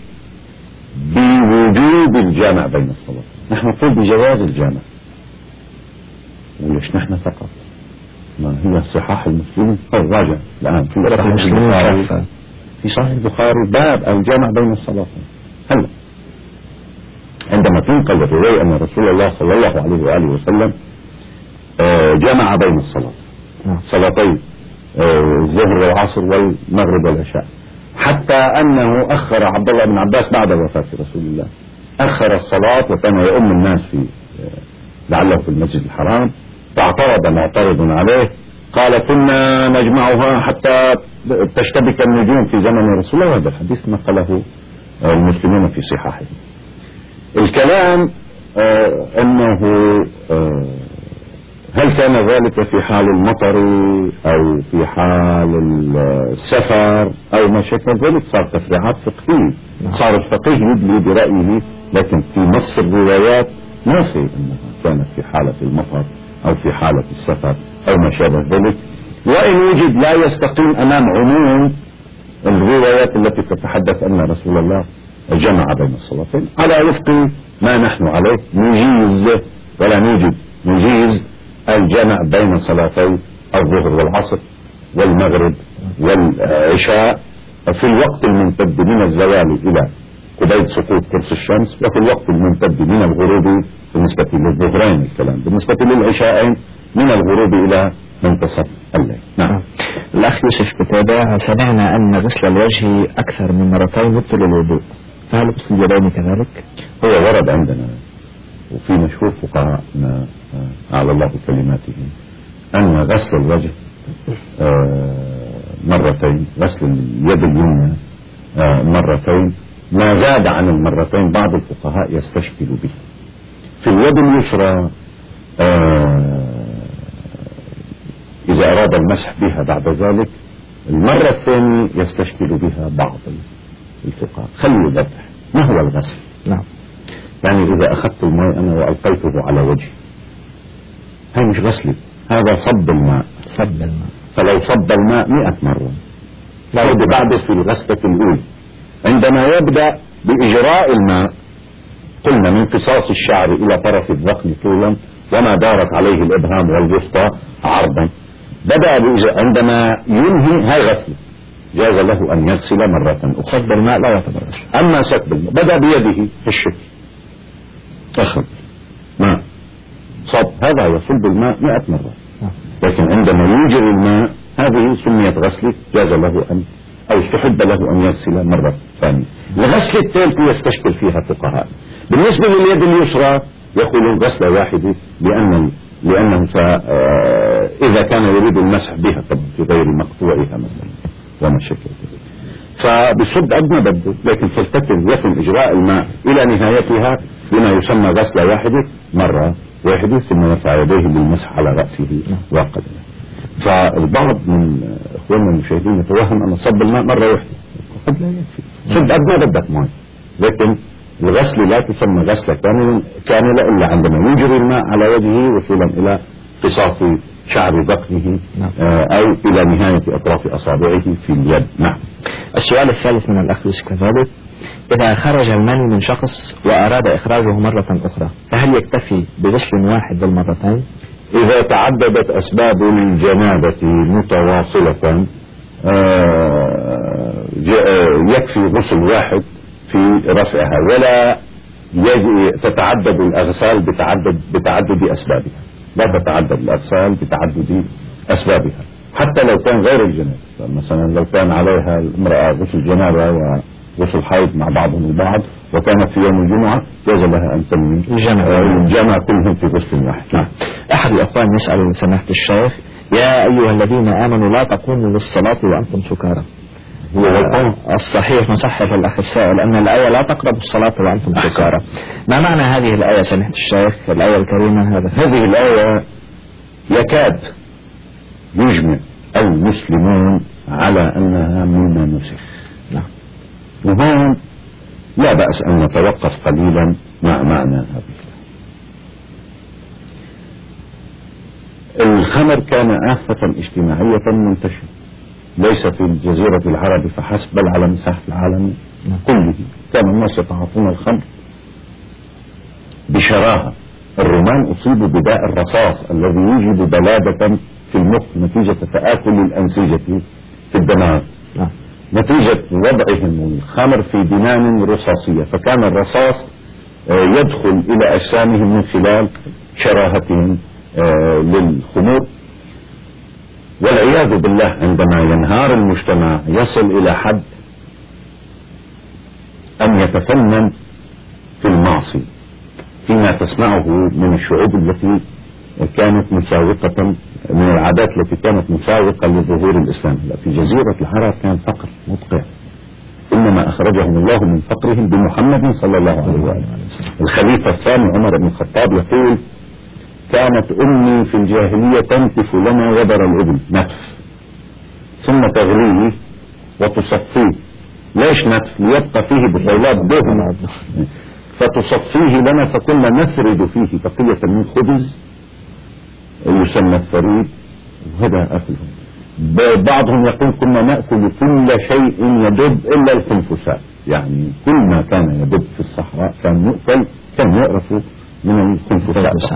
بوجوب الجمع بين الصلاتين، نحن نقول بجواز الجمع. وليش نحن فقط؟ ما هي صحاح المسلمين الراجع الآن في صحيح البخاري، في صحيح البخاري باب الجمع بين الصلاتين. هلا عندما تنقل الرواية أن رسول الله صلى الله عليه وآله وسلم جمع بين الصلاتين، صلاتين الظهر والعصر والمغرب والعشاء، حتى أنه أخر عبد الله بن عباس بعد وفاة رسول الله، أخر الصلاة وكان يؤم الناس في لعله في المسجد الحرام، فاعترض معترض عليه قال كنا نجمعها حتى تشتبك النجوم في زمن رسول الله. هذا الحديث نقله المسلمون في صحاحهم. الكلام أنه هل كان ذلك في حال المطر أو في حال السفر أو ما شكل ذلك، صار تفريعات فقهية، صار الفقيه يدلي برأيه، لكن في نص الروايات ما في أنها كانت في حالة المطر أو في حالة السفر أو ما شابه ذلك. وإن وجد لا يستقيم أمام عموم الروايات التي تتحدث أن رسول الله جمع بين الصلاتين على وفق ما نحن عليه، نجيز ولا نوجد، نجيز الجمع بين صلاتي الظهر والعصر والمغرب والعشاء في الوقت الممتد من الزوال إلى قبيل سقوط قرص الشمس، وفي الوقت الممتد من الغروب بالنسبة للظهرين، الكلام بالنسبة للعشاءين من الغروب إلى منتصف الليل. نعم. الأخ يوسف كتابة: سمعنا أن غسل الوجه أكثر من مرتين يبطل الوضوء، فهل غسل اليدين كذلك؟ هو ورد عندنا وفي مشهور فقهاءنا أعلى الله كلماتهم أن غسل الوجه مرتين، غسل اليد اليمنى مرتين، ما زاد عن المرتين بعض الفقهاء يستشكل به. في اليد اليسرى إذا أراد المسح بها بعد ذلك المرة الثانية يستشكل بها بعض الفقهاء. خلوا يوضح ما هو الغسل. نعم. يعني إذا أخذت الماء أنا وألقيته على وجهي، هاي مش غسلي، هذا صب الماء. صب الماء، فلو صب الماء 100 مرة لا بعد في الغسلة الأولى. عندما يبدأ بإجراء الماء قلنا من قصاص الشعر إلى طرف الذقن طولا وما دارت عليه الإبهام والوسطى عرضا، بدأ عندما ينهي هاي غسل، جاز له أن يغسل مرة أخرى. صب الماء لا يعتبر غسل. أما سكب الماء بدأ بيده في الشكل، أخذ ماء صب، هذا يصب الماء 100 مرة، لكن عندما يجري الماء هذه سميت غسل، جاز له أن أو استحب له أن يغسل مرة ثانية. الغسل الثالث يستشكل فيها فقهاء. بالنسبة لليد اليسرى يقولون غسلة واحدة لأنه إذا كان يريد المسح بها في غير مقطوعها مثلا وما شكل ذلك فبصب قد ما بده، لكن فلتكن يتم إجراء الماء إلى نهايتها بما يسمى غسلة واحدة مرة واحدة، ثم يرفع يديه للمسح على رأسه وقدمه. فالبعض من اخواننا المشاهدين يتوهم ان صب الماء مرة واحدة، قد لا يكفي، صب قد ما بدك ماء، لكن الغسل لا تسمى غسلة كاملة الا عندما يجري الماء على وجهه وصولا الى قصاص شعر ذقنه او الى نهاية اطراف اصابعه في اليد. نعم. السؤال الثالث من الاخ كذلك: إذا خرج المني من شخص وأراد إخراجه مرة أخرى فهل يكتفي بغسل واحد بالمرتين؟ إذا تعددت أسباب الجنابة متواصلة يكفي غسل واحد في رفعها، ولا تتعدد الأغسال بتعدد أسبابها، لا تتعدد الأغسال بتعدد أسبابها حتى لو كان غير الجنابة. مثلا لو كان عليها المرأة غسل جنابة وغسل حيض مع بعضهم البعض وكانت في يوم الجمعة جاز لها أن تنوي الجمع كلهم في غسل واحد. نعم. أحد الأخوان يسأل سماحة الشيخ: يا أيها الذين آمنوا لا تقوموا للصلاة وأنتم سكارى. الصحيح نصحح الأخ السائل أن الآية لا تقربوا الصلاة وأنتم سكارى. ما معنى هذه الآية سماحة الشيخ، الآية الكريمة؟ هذه الآية يكاد يجمع المسلمون على أنها مما نسخ. نعم. وهون لا بأس أن نتوقف قليلا مع معنى هذا. الخمر كان آفة اجتماعية منتشرة ليس في الجزيرة العربية فحسب بل على مساحة العالم كله. كان الناس يتعاطون الخمر بشراهة. الرومان أصيبوا بداء الرصاص الذي يوجد بلادة في المخ نتيجة تآكل الأنسجة في الدماغ، نتيجة وضعهم الخمر في بنان رصاصية، فكان الرصاص يدخل إلى أجسامهم من خلال شراهتهم للخمور. والعياذ بالله عندما ينهار المجتمع يصل إلى حد أن يتفنن في المعصية فيما تسمعه من الشعوب التي كانت مساوقة، من العادات التي كانت مساوقة لظهور الإسلام. في جزيرة العرب كان فقر مدقع، إنما أخرجهم الله من فقرهم بمحمد صلى الله عليه وآله. الخليفة الثاني عمر بن الخطاب يقول: كانت أمي في الجاهلية تنتف لنا وبر الإبل نتف ثم تغليه وتصفيه. ليش نتف؟ ليبقى فيه بطيلات دهن، فتصفيه لنا فكنا نفرد فيه بقية من خبز يسمى الثريد، وهذا أكلهم. بعضهم يقول كنا نأكل كل شيء يدب إلا الخنفساء، يعني كل ما كان يدب في الصحراء كان يؤكل، كان يعرف من الخنفساء.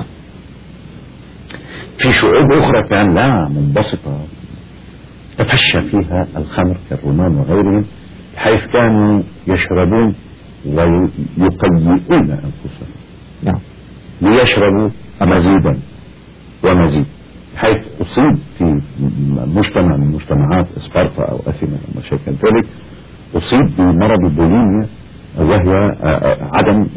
في شعوب أخرى كان لا منبسطة تفشى فيها الخمر كالرومان وغيرهم، حيث كانوا يشربون ويقيئون أنفسهم ليشربوا مزيدا ومزيد، حيث أصيب في مجتمع من مجتمعات اسبارتا أو أثينا أو ما شابه ذلك أصيب بمرض البوليميا، وهي عدم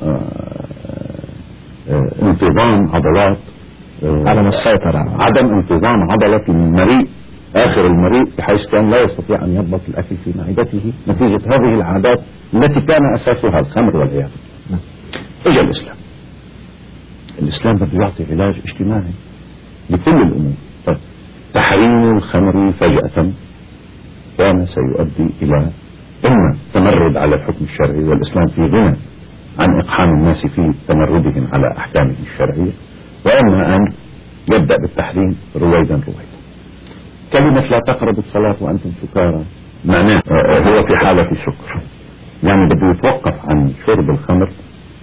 انتظام عضلات، عدم السيطرة، عدم انتظام عضلة المريء آخر المريء، بحيث كان لا يستطيع أن يضبط الأكل في معدته نتيجة هذه العادات التي كان أساسها الخمر والعياذ. إجا الإسلام بده يعطي علاج اجتماعي لكل الأمور. تحريم الخمر فجأة كان سيؤدي إلى إما تمرد على الحكم الشرعي، والإسلام في غنى عن إقحام الناس في تمردهم على أحكامه الشرعية، وإما أن يبدأ بالتحريم رويدا رويدا. كلمة لا تقربوا الصلاة وأنتم سكارى معناه هو في حالة سكر، يعني بده يتوقف عن شرب الخمر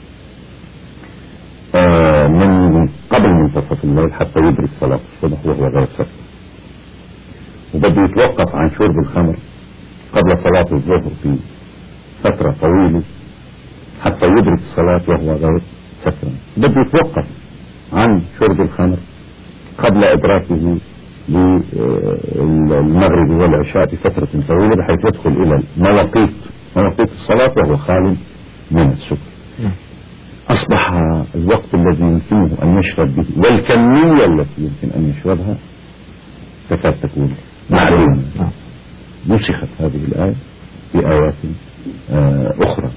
من قبل منتصف الليل حتى يدرك صلاة الصبح وهو غير سكر، وبده يتوقف عن شرب الخمر قبل صلاة الظهر في فترة طويلة حتى يدرك الصلاة وهو غير سكر. بده يتوقف عن شرب الخمر قبل إدراكه للمغرب والعشاء بفترة طويلة بحيث يدخل إلى مواقيت الصلاة وهو خال من السكر. أصبح الوقت الذي يمكنه أن يشرب به والكمية التي يمكن أن يشربها تكاد تكون معلومة. نسخت هذه الآية بآيات أخرى،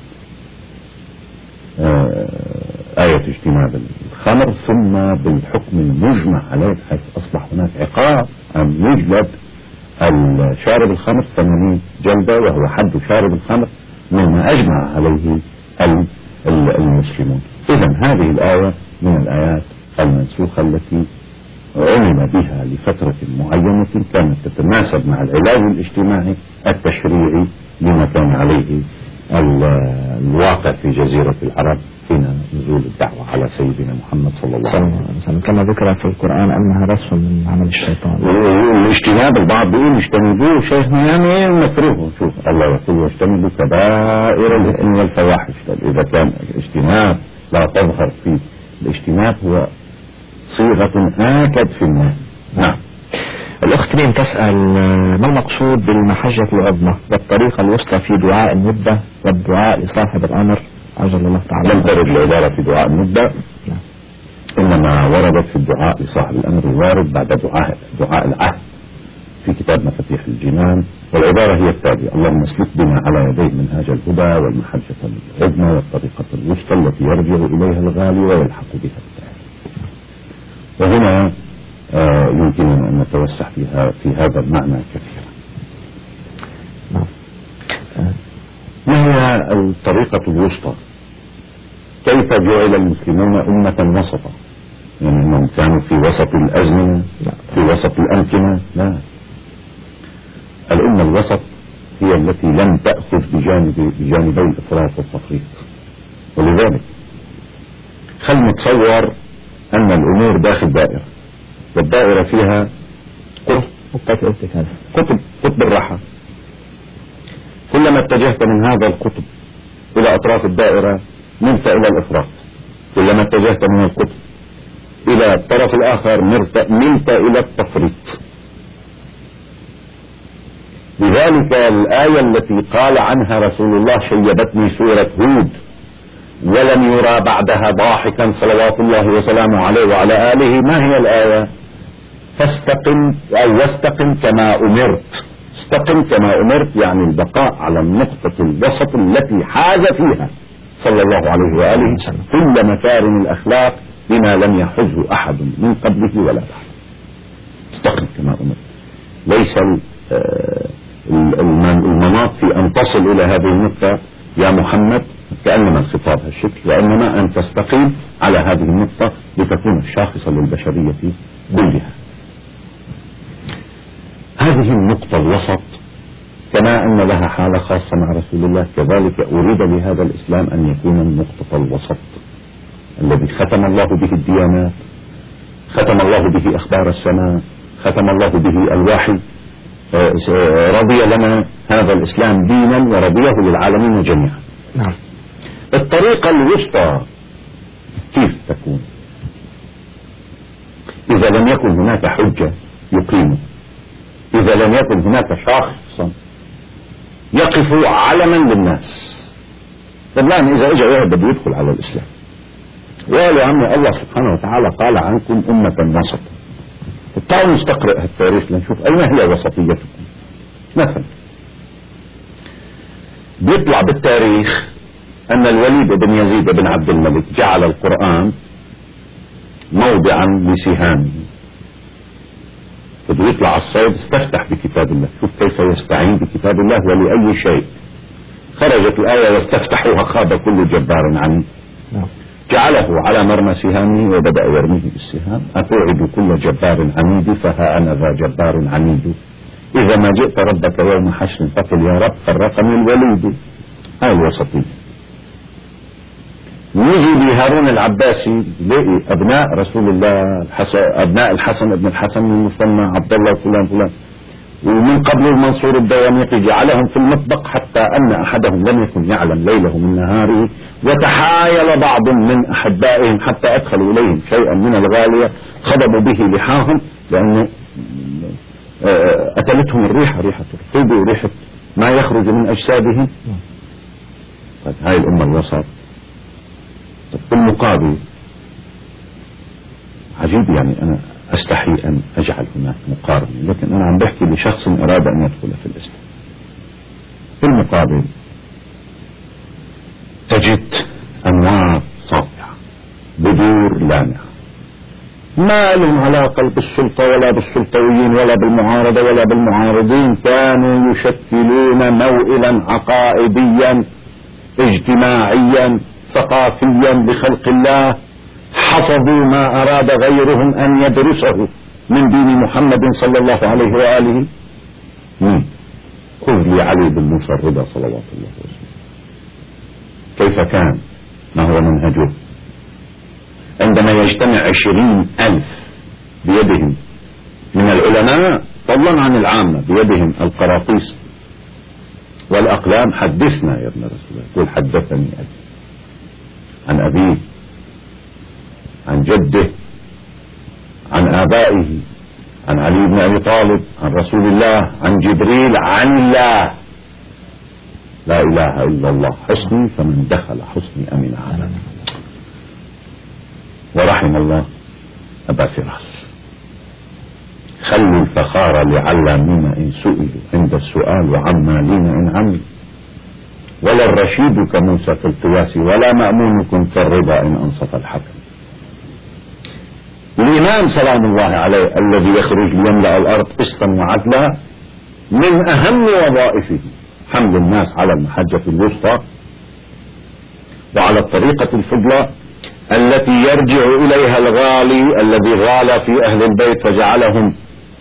آية اجتناب الخمر ثم بالحكم المجمع عليه، حيث أصبح هناك عقاب أن يجلد الشارب الخمر 80 جلدة، وهو حد شارب الخمر مما أجمع عليه المسلمون. إذن هذه الآية من الآيات المنسوخة التي عمل بها لفترة معينة كانت تتناسب مع العلاج الاجتماعي التشريعي لما كان عليه الواقع في جزيرة العرب حين نزول الدعوة على سيدنا محمد صلى الله عليه وسلم، كما ذكر في القرآن أنها رسم من عمل الشيطان. والاجتناب البعض بيقول اجتنبوه شيخنا يعني مكروه. شوف الله يقول واجتنبوا كبائر الإثم والفواحش. إذا كان اجتناب لا تظهر فيه، الاجتناب هو صيغة آكد في الناس. نعم. الأخت ريم تسأل: ما المقصود بالمحجة العظمى والطريقة الوسطى في دعاء المدة والدعاء لصاحب الأمر عجل الله تعالى؟ لم ترد العبارة في دعاء المدة، إنما وردت في الدعاء لصاحب الأمر الوارد بعد دعاء العهد في كتاب مفاتيح الجنان، والعبارة هي التالية: اللهم اسلك بنا على يديه منهاج الهدى والمحجة العظمى والطريقة الوسطى التي يرجع إليها الغالي ويلحق بها التالي. وهنا يمكننا أن نتوسع في هذا المعنى كثيرا. ما هي الطريقة الوسطى؟ كيف جعل المسلمون أمة وسطا؟ يعني أنهم كانوا في وسط الأزمنة، في وسط الأمكنة؟ لا، الأمة الوسط هي التي لم تأخذ بجانبي الإفراط والتفريط. ولذلك خلنا نتصور أن الأمور داخل دائرة، والدائرة فيها قطب الراحة. كلما اتجهت من هذا القطب إلى أطراف الدائرة ملت إلى الإفراط، كلما اتجهت من القطب إلى الطرف الآخر ملت إلى التفريط. لذلك الآية التي قال عنها رسول الله شيبتني سورة هود ولم يرى بعدها ضاحكا صلوات الله وسلامه عليه وعلى آله، ما هي الآية؟ فاستقم أو واستقم كما أمرت. استقم كما أمرت يعني البقاء على النقطة الوسط التي حاز فيها صلى الله عليه وآله كل مكارم الأخلاق بما لم يحزه أحد من قبله ولا بعد. استقم كما أمرت، ليس المناط في أن تصل إلى هذه النقطة يا محمد كأنما الخطاب هالشكل، وإنما أن تستقيم على هذه النقطة لتكون الشاخصة للبشرية كلها. هذه النقطة الوسط كما أن لها حالة خاصة مع رسول الله، كذلك أريد بهذا الإسلام أن يكون النقطة الوسط الذي ختم الله به الديانات، ختم الله به أخبار السماء، ختم الله به الوحي، رضي لنا هذا الإسلام دينا ورضيه للعالمين جميعا. نعم. الطريقة الوسطى كيف تكون؟ إذا لم يكن هناك حجة يقيمه، إذا لم يكن هناك شخصا يقف علما للناس. الآن إذا اجى واحد بده يدخل على الإسلام وقالوا عمي الله سبحانه وتعالى قال عنكم أمة وسطا، تعالوا نستقرأ التاريخ لنشوف أين هي وسطيتكم. مثلا بيطلع بالتاريخ أن الوليد بن يزيد بن عبد الملك جعل القرآن موضعا لسهامه، بده يطلع الصيد استفتح بكتاب الله. شوف كيف يستعين بكتاب الله ولأي شيء. خرجت الآية واستفتحوها خاب كل جبار عنيد، جعله على مرمى سهامه وبدأ يرميه بالسهام. أتوعد كل جبار عنيد فها أنا ذا جبار عنيد، إذا ما جئت ربك يوم حشر فقل يا رب فرقني الوليد. هاي الوسطية. نيجي لهارون العباسي لقي أبناء رسول الله أبناء الحسن ابن الحسن المثنى عبد الله فلان فلان، ومن قبل المنصور الدواميقي جعلهم في المطبخ حتى أن أحدهم لم يكن يعلم ليله من نهاره، وتحايل بعض من أحبائهم حتى أدخلوا إليهم شيئا من الغالية خضبوا به لحاهم لأن أكلتهم الريحة، ريحة الطيب وريحة ما يخرج من أجسادهم. طيب هاي الأمة الوسط. في المقابل عجيب، يعني أنا أستحي أن أجعل هناك مقارنة، لكن أنا عم بحكي لشخص أراد أن يدخل في الإسلام. في المقابل تجد أنوار ساطعة بدور لامعة ما لهم علاقة بالسلطة ولا بالسلطويين ولا بالمعارضة ولا بالمعارضين، كانوا يشكلون موئلا عقائديا اجتماعيا ثقافيا لخلق الله، حفظوا ما أراد غيرهم أن يدرسه من دين محمد صلى الله عليه وآله. خذ لي علي بن موسى الرضا صلوات الله وسلم، كيف كان؟ ما هو منهجه؟ عندما يجتمع 20,000 بيدهم من العلماء فضلا عن العامة بيدهم القراطيس والأقلام، حدثنا يا ابن رسول الله، قل حدثني أبي عن أبيه عن جده عن آبائه عن علي بن أبي طالب عن رسول الله عن جبريل عن الله. لا إله إلا الله حصني فمن دخل حصني أمن على. ورحم الله أبا فراس. خلوا الفخار لعلامين إن سئلوا عند السؤال وعمالين إن عملوا، ولا الرشيد كموسى في القياس ولا مأمونكم كالرضا إن أنصف الحكم. الإمام سلام الله عليه الذي يخرج ليملأ الأرض قسطا وعدلا من أهم وظائفه حمل الناس على المحجة الوسطى وعلى الطريقة الفضلى التي يرجع إليها الغالي الذي غال في أهل البيت وجعلهم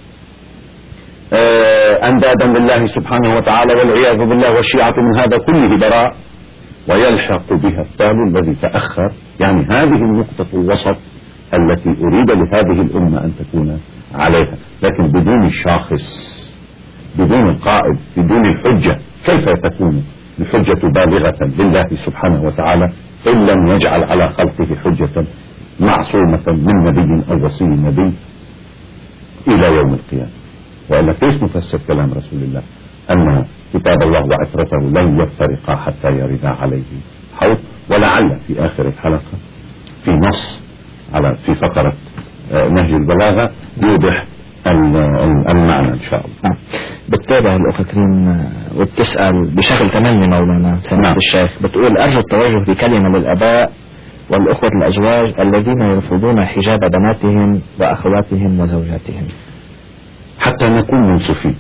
أندادا لله سبحانه وتعالى والعياذ بالله، والشيعة من هذا كله براء، ويلحق بها التالي الذي تأخر. يعني هذه النقطة الوسط التي أريد لهذه الأمة أن تكون عليها، لكن بدون الشاخص، بدون القائد، بدون الحجة. كيف تكون الحجة بالغة لله سبحانه وتعالى إن لم يجعل على خلقه حجة معصومة من نبي أو وصي نبي إلى يوم القيامة؟ وإلا كيف نفسر كلام رسول الله أن كتاب الله وعترته لن يفترقا حتى يردا عليه حوض؟ ولعل في آخر الحلقة في نص في فقرة نهج البلاغة يوضح المعنى إن شاء الله. بتتابع الأخت ريم وبتسأل بشكل تمني مولانا سمعت الشيخ، بتقول أرجو التوجه بكلمة للآباء والأخوة الأزواج الذين يرفضون حجاب بناتهم وأخواتهم وزوجاتهم حتى نكون منصفين.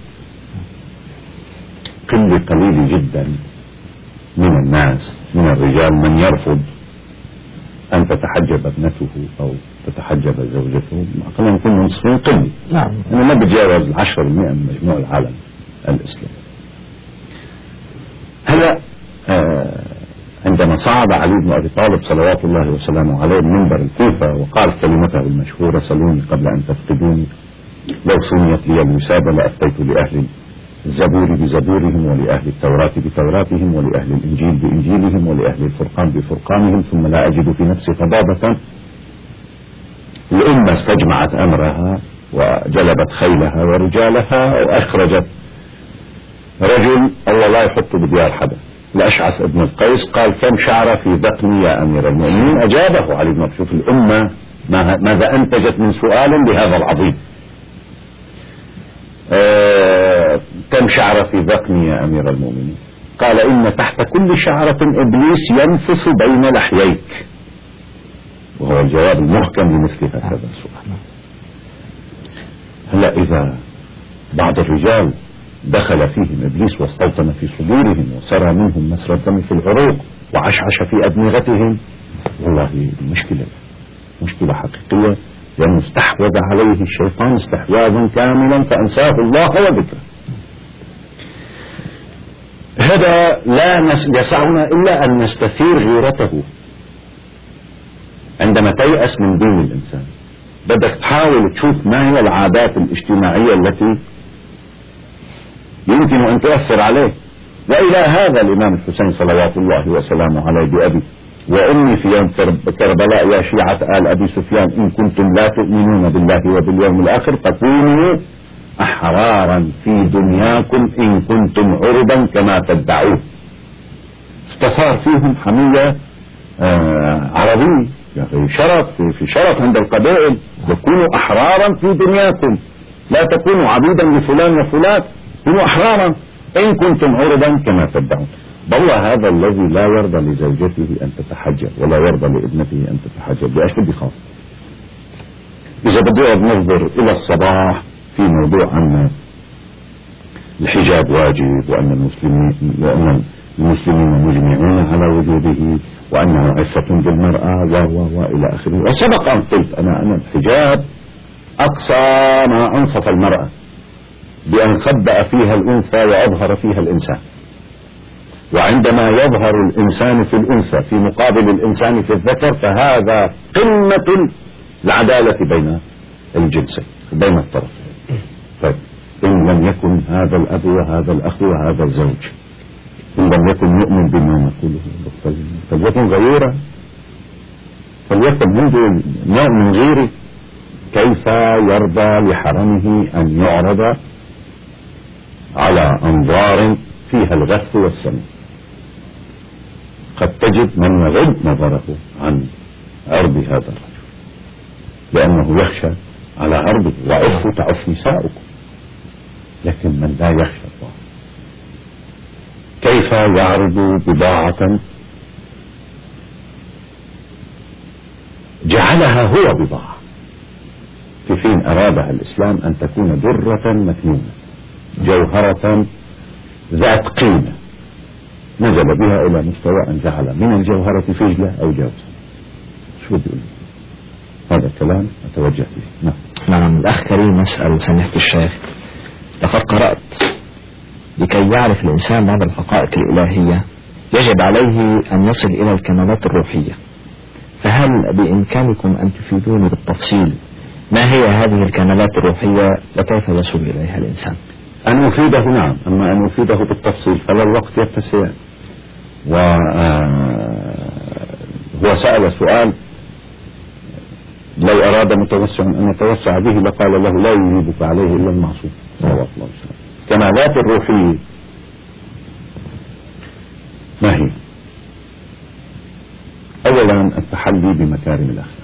قليل جدا من الناس من الرجال من يرفض أن تتحجب ابنته أو تتحجب زوجته. خلينا نكون منصفين قليل. نعم. أنا ما بتجاوز 10% من مجموع العالم الإسلامي. هلا عندما صعد علي بن أبي طالب صلوات الله وسلامه عليه منبر الكوفة وقال كلمته المشهورة: سلوني قبل أن تفقدوني، لو سميت لي الوسادة لأفتيت لأهل الزبور بزبورهم ولأهل التوراة بتوراتهم ولأهل الإنجيل بإنجيلهم ولأهل الفرقان بفرقانهم، ثم لا أجد في نفسي فضابة. الأمة استجمعت أمرها وجلبت خيلها ورجالها وأخرجت رجل الله لا يحط بديار حدا، الأشعث ابن القيس، قال: كم شعر في ذقني يا أمير المؤمنين؟ أجابه علي بن أبي طالب: شوف الأمة ماذا أنتجت من سؤال بهذا العظيم. كم شعر في ذقني يا أمير المؤمنين؟ قال: إن تحت كل شعرة إبليس ينفس بين لحييك. وهو الجواب المحكم لمثل هذا السؤال. هلا إذا بعض الرجال دخل فيهم إبليس واستوطن في صدورهم وسرى منهم مسرى الدم في العروق وعشعش في أدمغتهم، والله مشكلة حقيقية، لأنه استحوذ عليه الشيطان استحواذا كاملا فأنساه الله وذكره. هذا لا يسعنا إلا أن نستثير غيرته. عندما تيأس من دين الإنسان بدك تحاول تشوف ما هي العادات الاجتماعية التي يمكن أن تؤثر عليه. وإلى هذا الإمام الحسين صلوات الله وسلامه عليه بأبي وأمي في يوم كربلاء: يا شيعة آل أبي سفيان إن كنتم لا تؤمنون بالله وباليوم الآخر فكونوا أحرارا في دنياكم إن كنتم عربا كما تدعون. استثار فيهم حمية عربية، في شرف عند القبائل: يكونوا أحرارا في دنياكم، لا تكونوا عبيدا لفلان وفلان، كونوا أحرارا إن كنتم عربا كما تدعون. والله هذا الذي لا يرضى لزوجته أن تتحجب ولا يرضى لابنته أن تتحجب، لأيش بدي خاف؟ إذا بدي ننظر إلى الصباح في موضوع أن الحجاب واجب وأن المسلمين مجمعون على وجوده وأنه عفة بالمرأة وإلى آخره. وسبق أن قلت أنا الحجاب أقصى ما أنصف المرأة بأن خبأ فيها الأنثى وأظهر فيها الإنسان. وعندما يظهر الإنسان في الأنثى في مقابل الإنسان في الذكر فهذا قمة العدالة بين الجنسين بين الطرفين. طيب إن لم يكن هذا الأب وهذا الأخ وهذا الزوج، إن لم يكن يؤمن بما نقوله فليكن غيورا، فليكن منذ نوع من غيره. كيف يرضى لحرمه أن يعرض على أنظار فيها الغث والسمع؟ قد تجد من يغض نظره عن عرض هذا الرجل لأنه يخشى على عرضه، وعف تعف نساؤكم. لكن من لا يخشى الله كيف يعرض بضاعة جعلها هو بضاعة؟ في حين أرادها الإسلام أن تكون درة مكنونة، جوهرة ذات قيمة، نزل بها إلى مستوى أن جعل من الجوهرة فجلة أو جوزة. شو بيقول؟ هذا الكلام أتوجه فيه. نعم. الأخ كريم يسأل سماحة الشيخ: لقد قرأت لكي يعرف الإنسان بعض الحقائق الإلهية يجب عليه أن يصل إلى الكمالات الروحية، فهل بإمكانكم أن تفيدوني بالتفصيل ما هي هذه الكمالات الروحية وكيف يصل إليها الإنسان؟ أن أفيده نعم، أما أن أفيده بالتفصيل فلا الوقت يتسع. وهو سأل سؤال لو أراد متوسع أن يتوسع به لقال له لا يجيبك عليه إلا المعصوم صلى الله عليه وسلم. كمالات الروحية ما هي؟ أولا التحلي بمكارم الأخلاق.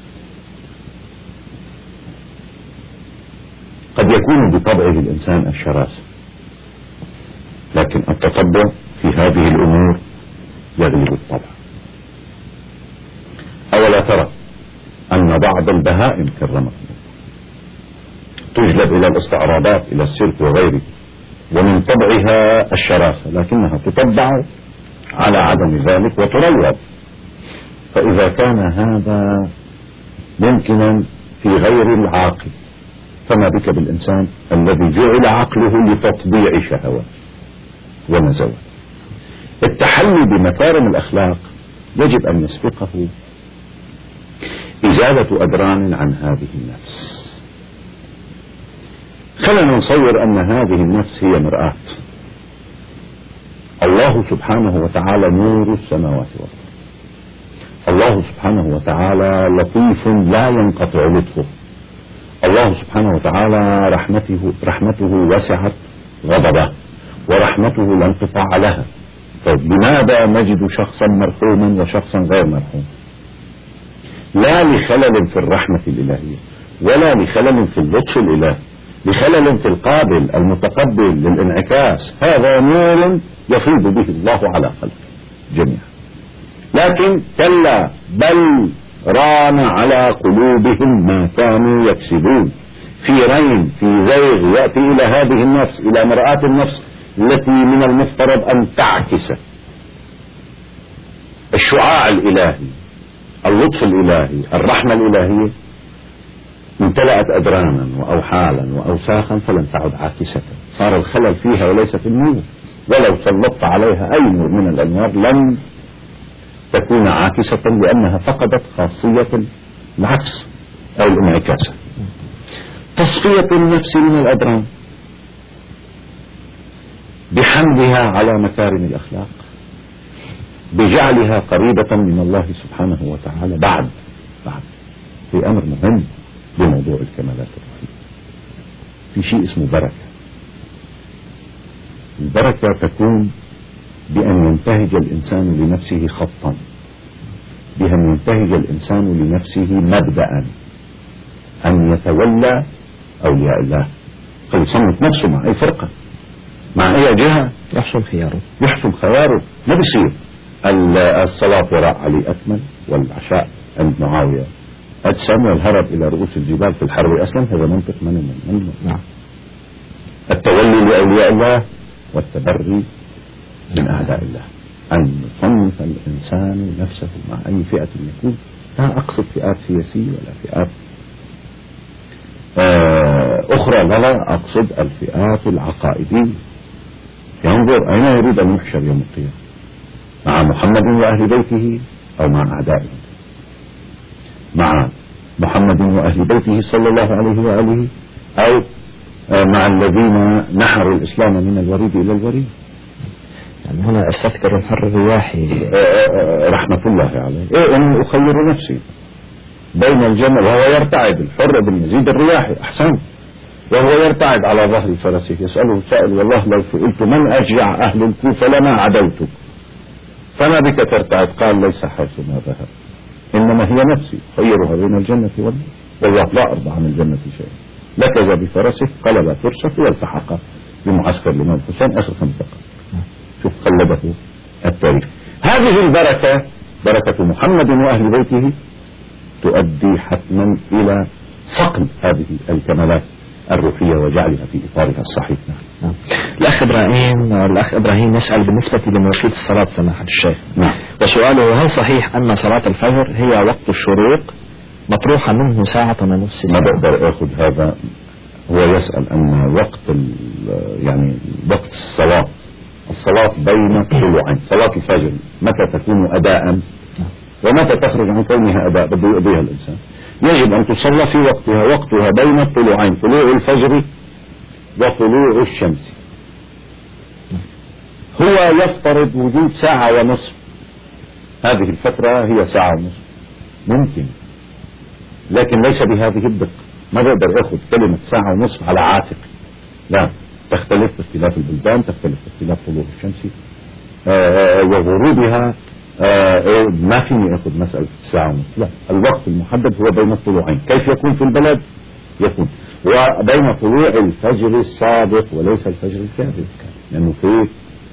قد يكون بطبعه الإنسان الشراسة، لكن التطبع في هذه الأمور يغلب الطبع. أولا ترى أن بعض البهائم كرمت تجلب إلى الاستعراضات، إلى السيرك وغيره، ومن طبعها الشراسة، لكنها تطبع على عدم ذلك وتروض. فإذا كان هذا ممكنا في غير العاقل، فما بك بالإنسان الذي جعل عقله لتطبيع شهوات ونزوات. التحلي بمكارم الأخلاق يجب أن يسبقه إزالة أدران عن هذه النفس. خلينا نصور أن هذه النفس هي مرآة. الله سبحانه وتعالى نور السماوات والأرض. الله سبحانه وتعالى لطيف لا ينقطع لطفه. الله سبحانه وتعالى رحمته وسعت غضبه، ورحمته لا انقطاع لها. طيب لماذا نجد شخصا مرحوما وشخصا غير مرحوم؟ لا لخلل في الرحمة الإلهية ولا لخلل في اللطف الإلهي، لخلل في القابل المتقبل للانعكاس. هذا نور يفيض به الله على خلقه جميعا. لكن كلا بل ران على قلوبهم ما كانوا يكسبون. في رين، في زيغ يأتي إلى هذه النفس، إلى مرآة النفس التي من المفترض أن تعكس الشعاع الإلهي، اللطف الإلهي، الرحمة الإلهية، امتلأت أدرانا وأوحالا وأوساخا فلم تعد عاكسة، صار الخلل فيها وليس في النور. ولو سلطت عليها أي نور من الأنوار لن تكون عاكسة، لأنها فقدت خاصية العكس أو الانعكاس. تصفية النفس من الأدران بحملها على مكارم الأخلاق، بجعلها قريبة من الله سبحانه وتعالى. بعد في أمر مهم بموضوع الكمالات الروحية، في شيء اسمه بركة. البركة تكون بأن ينتهج الإنسان لنفسه خطا، بأن ينتهج الإنسان لنفسه مبدأ، أن يتولى أولياء الله، فيصنف نفسه مع أي فرقة، مع أي جهة يحصل خياره. ما بيصير الصلاة وراء علي أكمل، والعشاء عند معاوية أجسم، والهرب إلى رؤوس الجبال في الحرب أسلم. هذا منطق من نعم. التولي لأولياء الله والتبري من أعداء الله، أن يصنف الإنسان نفسه مع أي فئة يكون. لا أقصد فئات سياسية ولا فئات أخرى، لا أقصد الفئات العقائدية. ينظر أين يريد أن يحشر يوم القيامة، مع محمد وأهل بيته أو مع أعدائه، مع محمد وأهل بيته صلى الله عليه وآله أو مع الذين نحروا الإسلام من الوريد إلى الوريد. يعني هنا أستذكر الحر الرياحي رحمة الله عليه، أن أخير نفسي بين الجمل وهو يرتعد، الحر بن يزيد الرياحي أحسن، وهو يرتعد على ظهر فرسه، يسأله سائل والله لو سئلت من أشجع أهل الكوفة لما عدوتك، فما بك ترتعد؟ قال ليس حيث ما ذهب، إنما هي نفسي خيرها بين الجنة والنار، والله لا أرضى عن الجنة شيئا. لكز بفرسه قلب فرسه والتحق بمعسكر الإمام الحسين آخر 5 دقائق. شوف قلبه التاريخ. هذه البركة، بركة محمد وأهل بيته، تؤدي حتما إلى صقل هذه الكمالات الروحية وجعلها في إطارها الصحيح. نعم. الأخ إبراهيم يسأل بالنسبة لمواقيت الصلاة سماحة الشيخ. نعم. وسؤاله: هل صحيح أن صلاة الفجر هي وقت الشروق مطروحة منه ساعة ونصف ما بقدر أخذ هذا. هو يسأل أن وقت يعني وقت الصلاة بين طلوعين، صلاة الفجر متى تكون أداء ومتى تخرج عن كونها أداء بده يقضيها الإنسان. يجب أن تصلى في وقتها بين الطلوعين، طلوع الفجر وطلوع الشمس. هو يفترض وجود ساعة ونصف، هذه الفترة هي ساعة ونصف ممكن، لكن ليس بهذه الدقة. ما بقدر أخذ كلمة ساعة ونصف على عاتق، لا، تختلف باختلاف البلدان، تختلف باختلاف طلوع الشمس وغروبها. ما فيني أخذ مسألة ساعة ونصف، لا، الوقت المحدد هو بين الطلوعين. كيف يكون في البلد؟ يكون وبين طلوع الفجر الصادق وليس الفجر الكاذب، لأنه في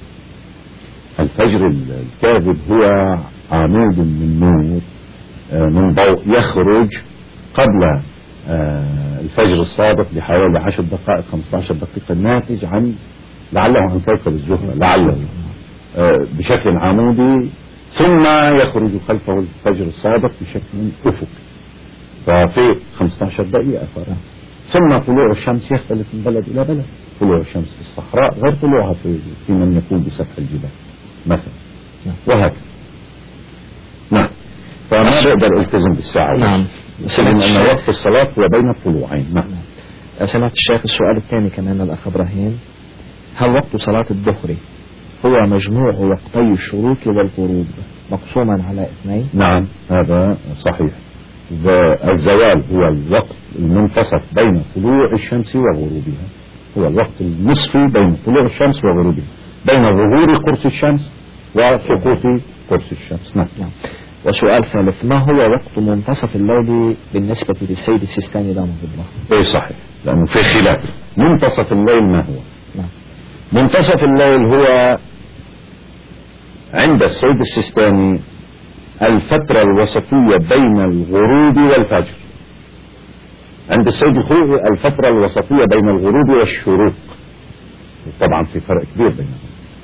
الفجر الكاذب هو عمود من نور من ضوء يخرج قبل الفجر الصادق بحوالي 10 دقائق 15 دقيقة، ناتج عن لعله عن كوكب الزهرة، لعله بشكل عمودي، ثم يخرج خلفه الفجر الصادق بشكل أفقي، ففي 15 دقيقة فرق. ثم طلوع الشمس يختلف من بلد إلى بلد. طلوع الشمس في الصحراء غير طلوعها في من يكون بسفح الجبال مثلا، وهكذا. نعم. فما بقدر التزم بالساعة. نعم. لأن وقت الصلاة هو بين الطلوعين. نعم. سمعت الشيخ السؤال الثاني كمان الأخ إبراهيم: هل وقت صلاة الظهر هو مجموع وقتي الشروق والغروب مقسوما على 2؟ نعم، هذا صحيح. الزوال هو الوقت المنتصف بين طلوع الشمس وغروبها، هو الوقت النصفي بين طلوع الشمس وغروبها، بين ظهور قرص الشمس وسقوط قرص الشمس. نعم. وسؤال ثالث: ما هو وقت منتصف الليل بالنسبة للسيد السيستاني دامه الله؟ ايه صحيح، لأنه في خلاف. منتصف الليل ما هو؟ نعم. منتصف الليل هو عند السيد السيستاني الفترة الوسطية بين الغروب والفجر. عند السيد الخوئي الفترة الوسطية بين الغروب والشروق، طبعا في فرق كبير بينهم.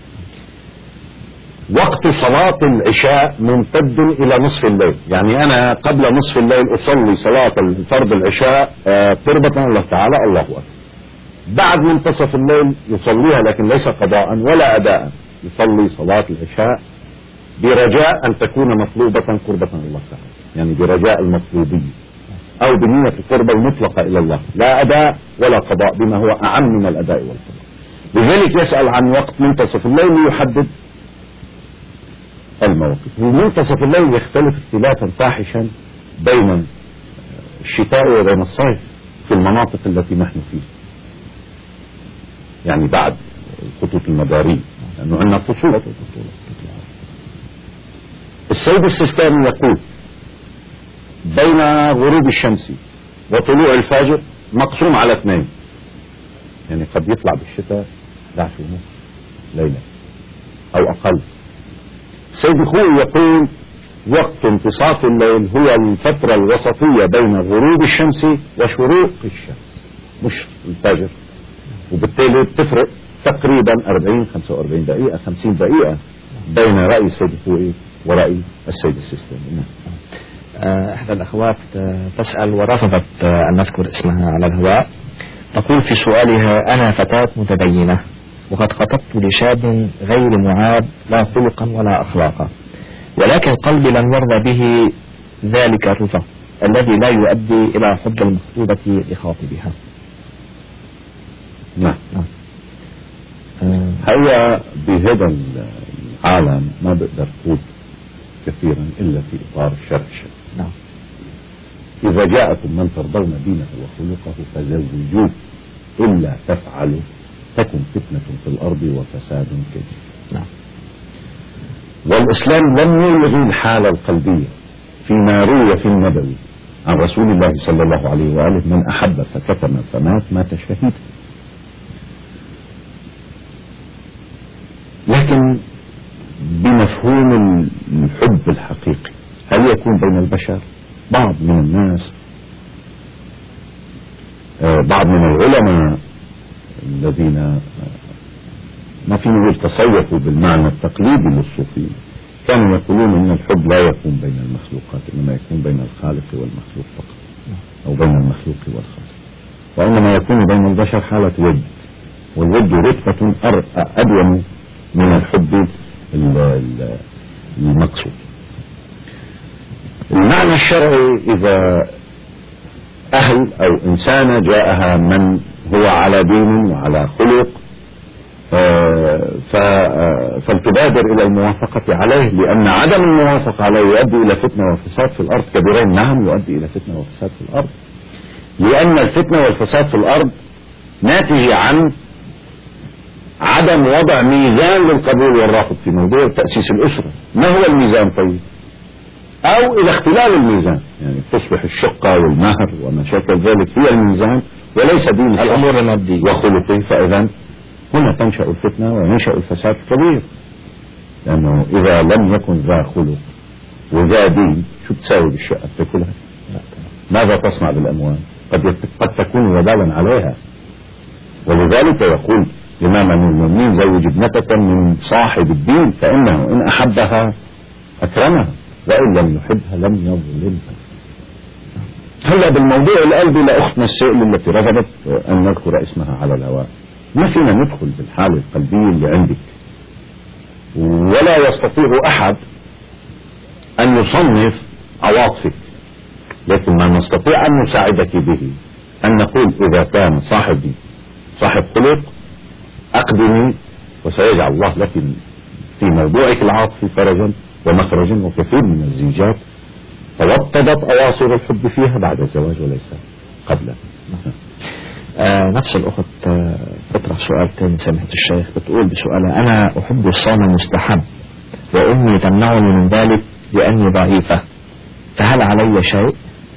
وقت صلاة العشاء ممتد إلى نصف الليل، يعني أنا قبل نصف الليل أصلي صلاة فرض العشاء قربة الله تعالى، الله أكبر. بعد منتصف الليل يصليها، لكن ليس قضاء ولا أداء، يصلي صلاة العشاء برجاء أن تكون مطلوبة قربة الله تعالى، يعني برجاء المطلوبية أو بنية القربة المطلقة إلى الله، لا أداء ولا قضاء، بما هو أعم من الأداء والقضاء. لذلك يسأل عن وقت منتصف الليل ليحدد المواقف. منتصف الليل يختلف اختلافا فاحشا بين الشتاء وبين الصيف في المناطق التي نحن فيها، يعني بعد الخطوط المدارية، لأنه عندنا فصول. السيد السيستاني يقول بين غروب الشمس وطلوع الفجر مقسوم على 2، يعني قد يطلع بالشتاء 11 ونص ليلة أو أقل. السيد الخوئي يقول وقت انتصاف الليل هو الفترة الوسطية بين غروب الشمس وشروق الشمس، مش الفجر، وبالتالي بتفرق تقريبا 40-45 دقيقة 50 دقيقة بين رأي السيد الخوئي ورأي السيد السيستاني. إحدى الأخوات تسأل ورفضت أن نذكر اسمها على الهواء، تقول في سؤالها: أنا فتاة متدينة وقد خطبت لشاب غير معاب لا خلقا ولا أخلاقا، ولكن قلبي لم يرضى به ذلك الرضا الذي لا يؤدي إلى حب المخطوبة لخاطبها. نعم. هي بهذا العالم ما بقدر تقول كثيرا إلا في إطار الشرع الشرعي. نعم. إذا جاءكم من ترضون دينه وخلقه فزوجوه، إلا تفعلوا تكن فتنة في الأرض وفساد كبير. نعم. والإسلام لم يلغي الحالة القلبية فيما روي في النبوي عن رسول الله صلى الله عليه وآله: من أحب فكتم فمات مات شهيدا. لكن بمفهوم الحب الحقيقي، هل يكون بين البشر؟ بعض من الناس بعض من العلماء الذين ما فينا نقول تصوفوا بالمعنى التقليدي للصوفية كانوا يقولون ان الحب لا يكون بين المخلوقات، انما يكون بين الخالق والمخلوق فقط، او بين المخلوق والخالق، وانما يكون بين البشر حالة ود، والود رتبة ادوم من الحب المقصود. المعنى الشرعي إذا أهل أو إنسانة جاءها من هو على دين وعلى خلق فلتبادر إلى الموافقة عليه، لأن عدم الموافقة عليه يؤدي إلى فتنة وفساد في الأرض كبيرين. نعم يؤدي إلى فتنة وفساد في الأرض، لأن الفتنة والفساد في الأرض ناتج عن عدم وضع ميزان للقبول والرفض في موضوع تأسيس الأسرة. ما هو الميزان طيب؟ أو إلى اختلال الميزان، يعني تصبح الشقة والمهر وما شابه ذلك هي الميزان وليس دين الأمور المادية وخلقه، فإذا هنا تنشأ الفتنة وينشأ الفساد الكبير، لأنه إذا لم يكن ذا خلق وذا دين شو تساوي بالشقة؟ تأكلها؟ ماذا تصنع بالأموال؟ قد تكون وبالا عليها. ولذلك يقول الإمام أمير المؤمنين زوج ابنتك من صاحب الدين فإنه إن أحبها أكرمها وإن لم يحبها لم يظلمها. هلا بالموضوع القلبي لأختنا السائل التي رفضت أن نذكر اسمها على الهواء، ما فينا ندخل بالحالة القلبية اللي عندك، ولا يستطيع أحد أن يصنف عواطفك، لكن ما نستطيع أن نساعدك به أن نقول إذا كان صاحب خلق أقدمي وسيجعل الله لك في موضوعك العاطفي فرجا ومخرجا. وكثير من الزيجات توطدت أواصر الحب فيها بعد الزواج وليس قبله. نفس الأخت تطرح سؤال تاني سمحة الشيخ، بتقول بسؤالها: أنا أحب الصوم المستحب وأمي تمنعني من ذلك لأني ضعيفة، فهل علي شيء؟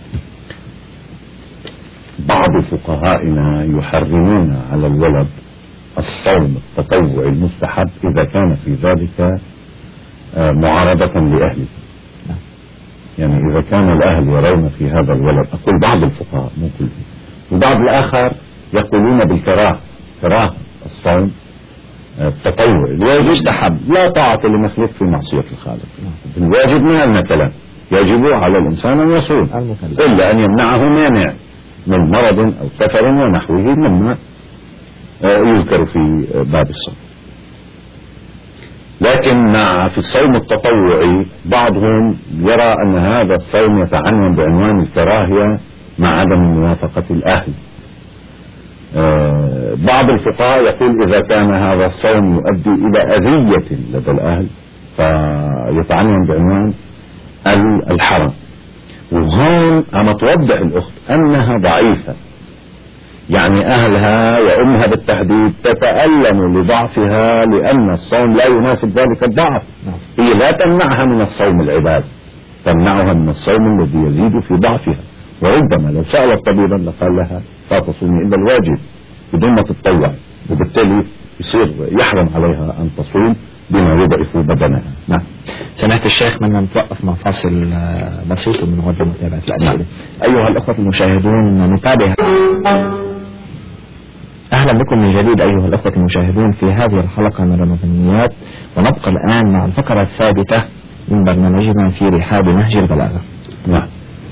بعض فقهائنا يحرمون على الولد الصوم التطوعي المستحب إذا كان في ذلك معارضة لأهله، يعني إذا كان الأهل يرون في هذا الولد، أقول بعض الفقهاء مو كلهم، وبعض الآخر يقولون بالكراهة، كراهة الصوم التطوعي الواجب مستحب، لا طاعة لمخلوق في معصية الخالق. الواجب ما لنا كلام، يجب على الإنسان أن يصوم إلا أن يمنعه مانع من مرض أو سفر ونحوه مما يذكر في باب الصوم. لكن في الصوم التطوعي بعضهم يرى أن هذا الصوم يتعنون بعنوان الكراهية مع عدم موافقة الأهل. بعض الفقهاء يقول إذا كان هذا الصوم يؤدي إلى أذية لدى الأهل فيتعنون بعنوان الحرم. وهون عم توضح الأخت أنها ضعيفة، يعني أهلها وأمها بالتحديد تتألم لضعفها لأن الصوم لا يناسب ذلك الضعف. هي لا تمنعها من الصوم العباد، تمنعها من الصوم الذي يزيد في ضعفها. وربما لو سألت طبيبا لقال لها لا تصومي إلا الواجب بدون ما تتطوع، وبالتالي يصير يحرم عليها أن تصوم بما يضعف بدنها. نعم. سمعت الشيخ من نتوقف مع فاصل بسيط من غد متابعة الأسئلة. أيها الأخوة المشاهدون نتابع. أهلا بكم من جديد أيها الأخوة المشاهدون في هذه الحلقة من رمضانيات، ونبقى الآن مع الفقرة الثابتة من برنامجنا في رحاب نهج البلاغة. نعم.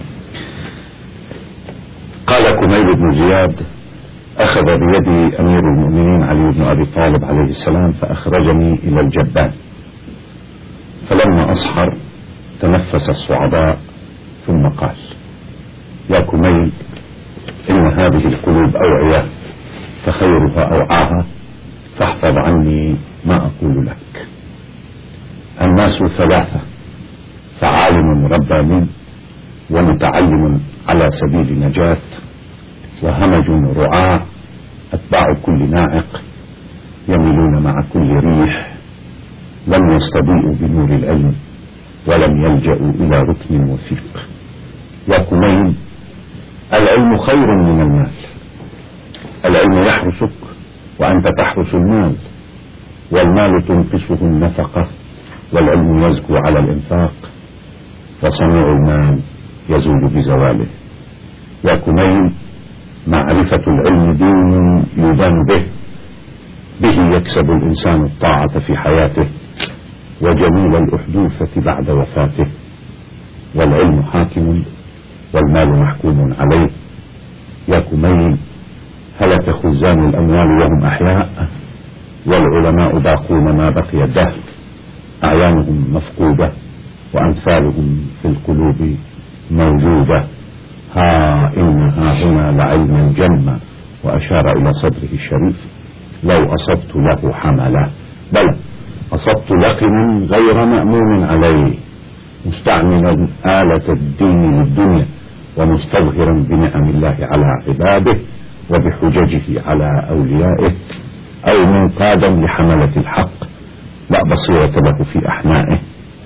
قال كميل بن زياد: أخذ بيدي أمير المؤمنين علي بن أبي طالب عليه السلام فأخرجني إلى الجبان، فلما أصحر تنفس الصعداء ثم قال: يا كميل، إن هذه القلوب أوعية فخيرها أوعاها، فاحفظ عني ما أقول لك. الناس ثلاثة: فعالم رباني، ومتعلم على سبيل نجاة، وهمج رعاع أتباع كل ناعق، يميلون مع كل ريح، لم يستضيئوا بنور العلم ولم يلجأوا إلى ركن وثيق. يا كميل، العلم خير من المال، العلم يحرسك وأنت تحرس المال، والمال تنقصه النفقة، والعلم يزكو على الإنفاق، وصنيع المال يزول بزواله. يا كميل، معرفة العلم دين يدان به يكسب الإنسان الطاعة في حياته وجميل الأحدوثة بعد وفاته. والعلم حاكم والمال محكوم عليه. يا كميل هلك خزان الأموال وهم أحياء والعلماء باقون ما بقي الدهر. أعيانهم مفقودة وأمثالهم في القلوب موجودة. ها إنها هنا لعلما جما، وأشار إلى صدره الشريف. لو أصبت له حملا، بل أصبت لقما غير مأمون عليه، مستعملا آلة الدين للدنيا ومستظهرا بنعم الله على عباده وبحججه على أوليائه، أو منقادا لحملة الحق لا بصيرة له في أحنائه.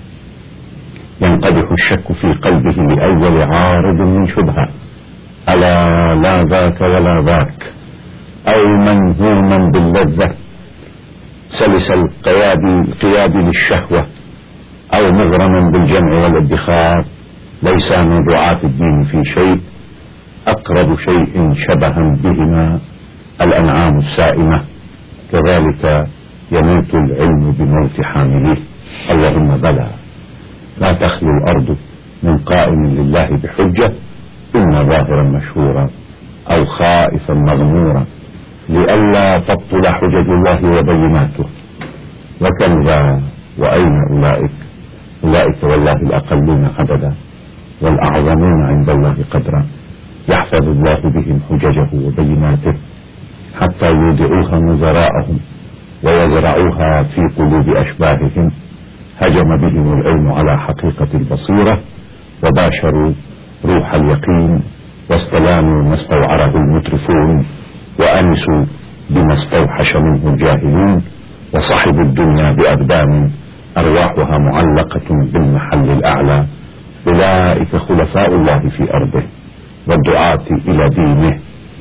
ينقدح الشك في قلبه لأول عارض من شبهة، ألا لا ذاك ولا ذاك، أو منهوما باللذة سلس القياد للشهوة، أو مغرما بالجمع والادخار. ليس من دعاة الدين في شيء، أقرب شيء شبها بهما الأنعام السائمة، كذلك يموت العلم بموت حامليه. اللهم بلى، لا تخلو الأرض من قائم لله بحجة، إن ظاهرا مشهورا أو خائفا مغمورا، لئلا تبطل حجج الله وبيناته. وكم ذا وأين أولئك والله الأقلون عددا والأعظمون عند الله قدرا، يحفظ الله بهم حججه وبيناته حتى يودعوها نظراءهم ويزرعوها في قلوب أشباههم. هجم بهم العلم على حقيقة البصيرة وباشروا روح اليقين، واستلاموا ما استوعره المترفون، وأنسوا بما استوحش منه الجاهلون، وصحبوا الدنيا بأبدان أرواحها معلقة بالمحل الأعلى. أولئك خلفاء الله في أرضه والدعاة إلى دينه.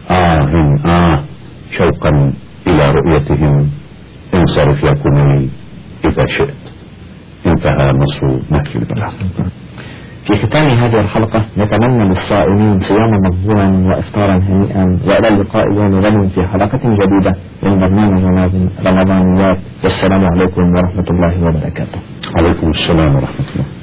شوقا إلى رؤيتهم. انصرف يا كميل إذا شئت. انتهى نص نهج البلاغ. في ختام هذه الحلقة نتمنى للصائمين صياما مقبولا وإفطارا هنيئا، وإلى اللقاء يوم غد في حلقة جديدة من برنامج رمضانيات. والسلام عليكم ورحمة الله وبركاته. عليكم السلام ورحمة الله.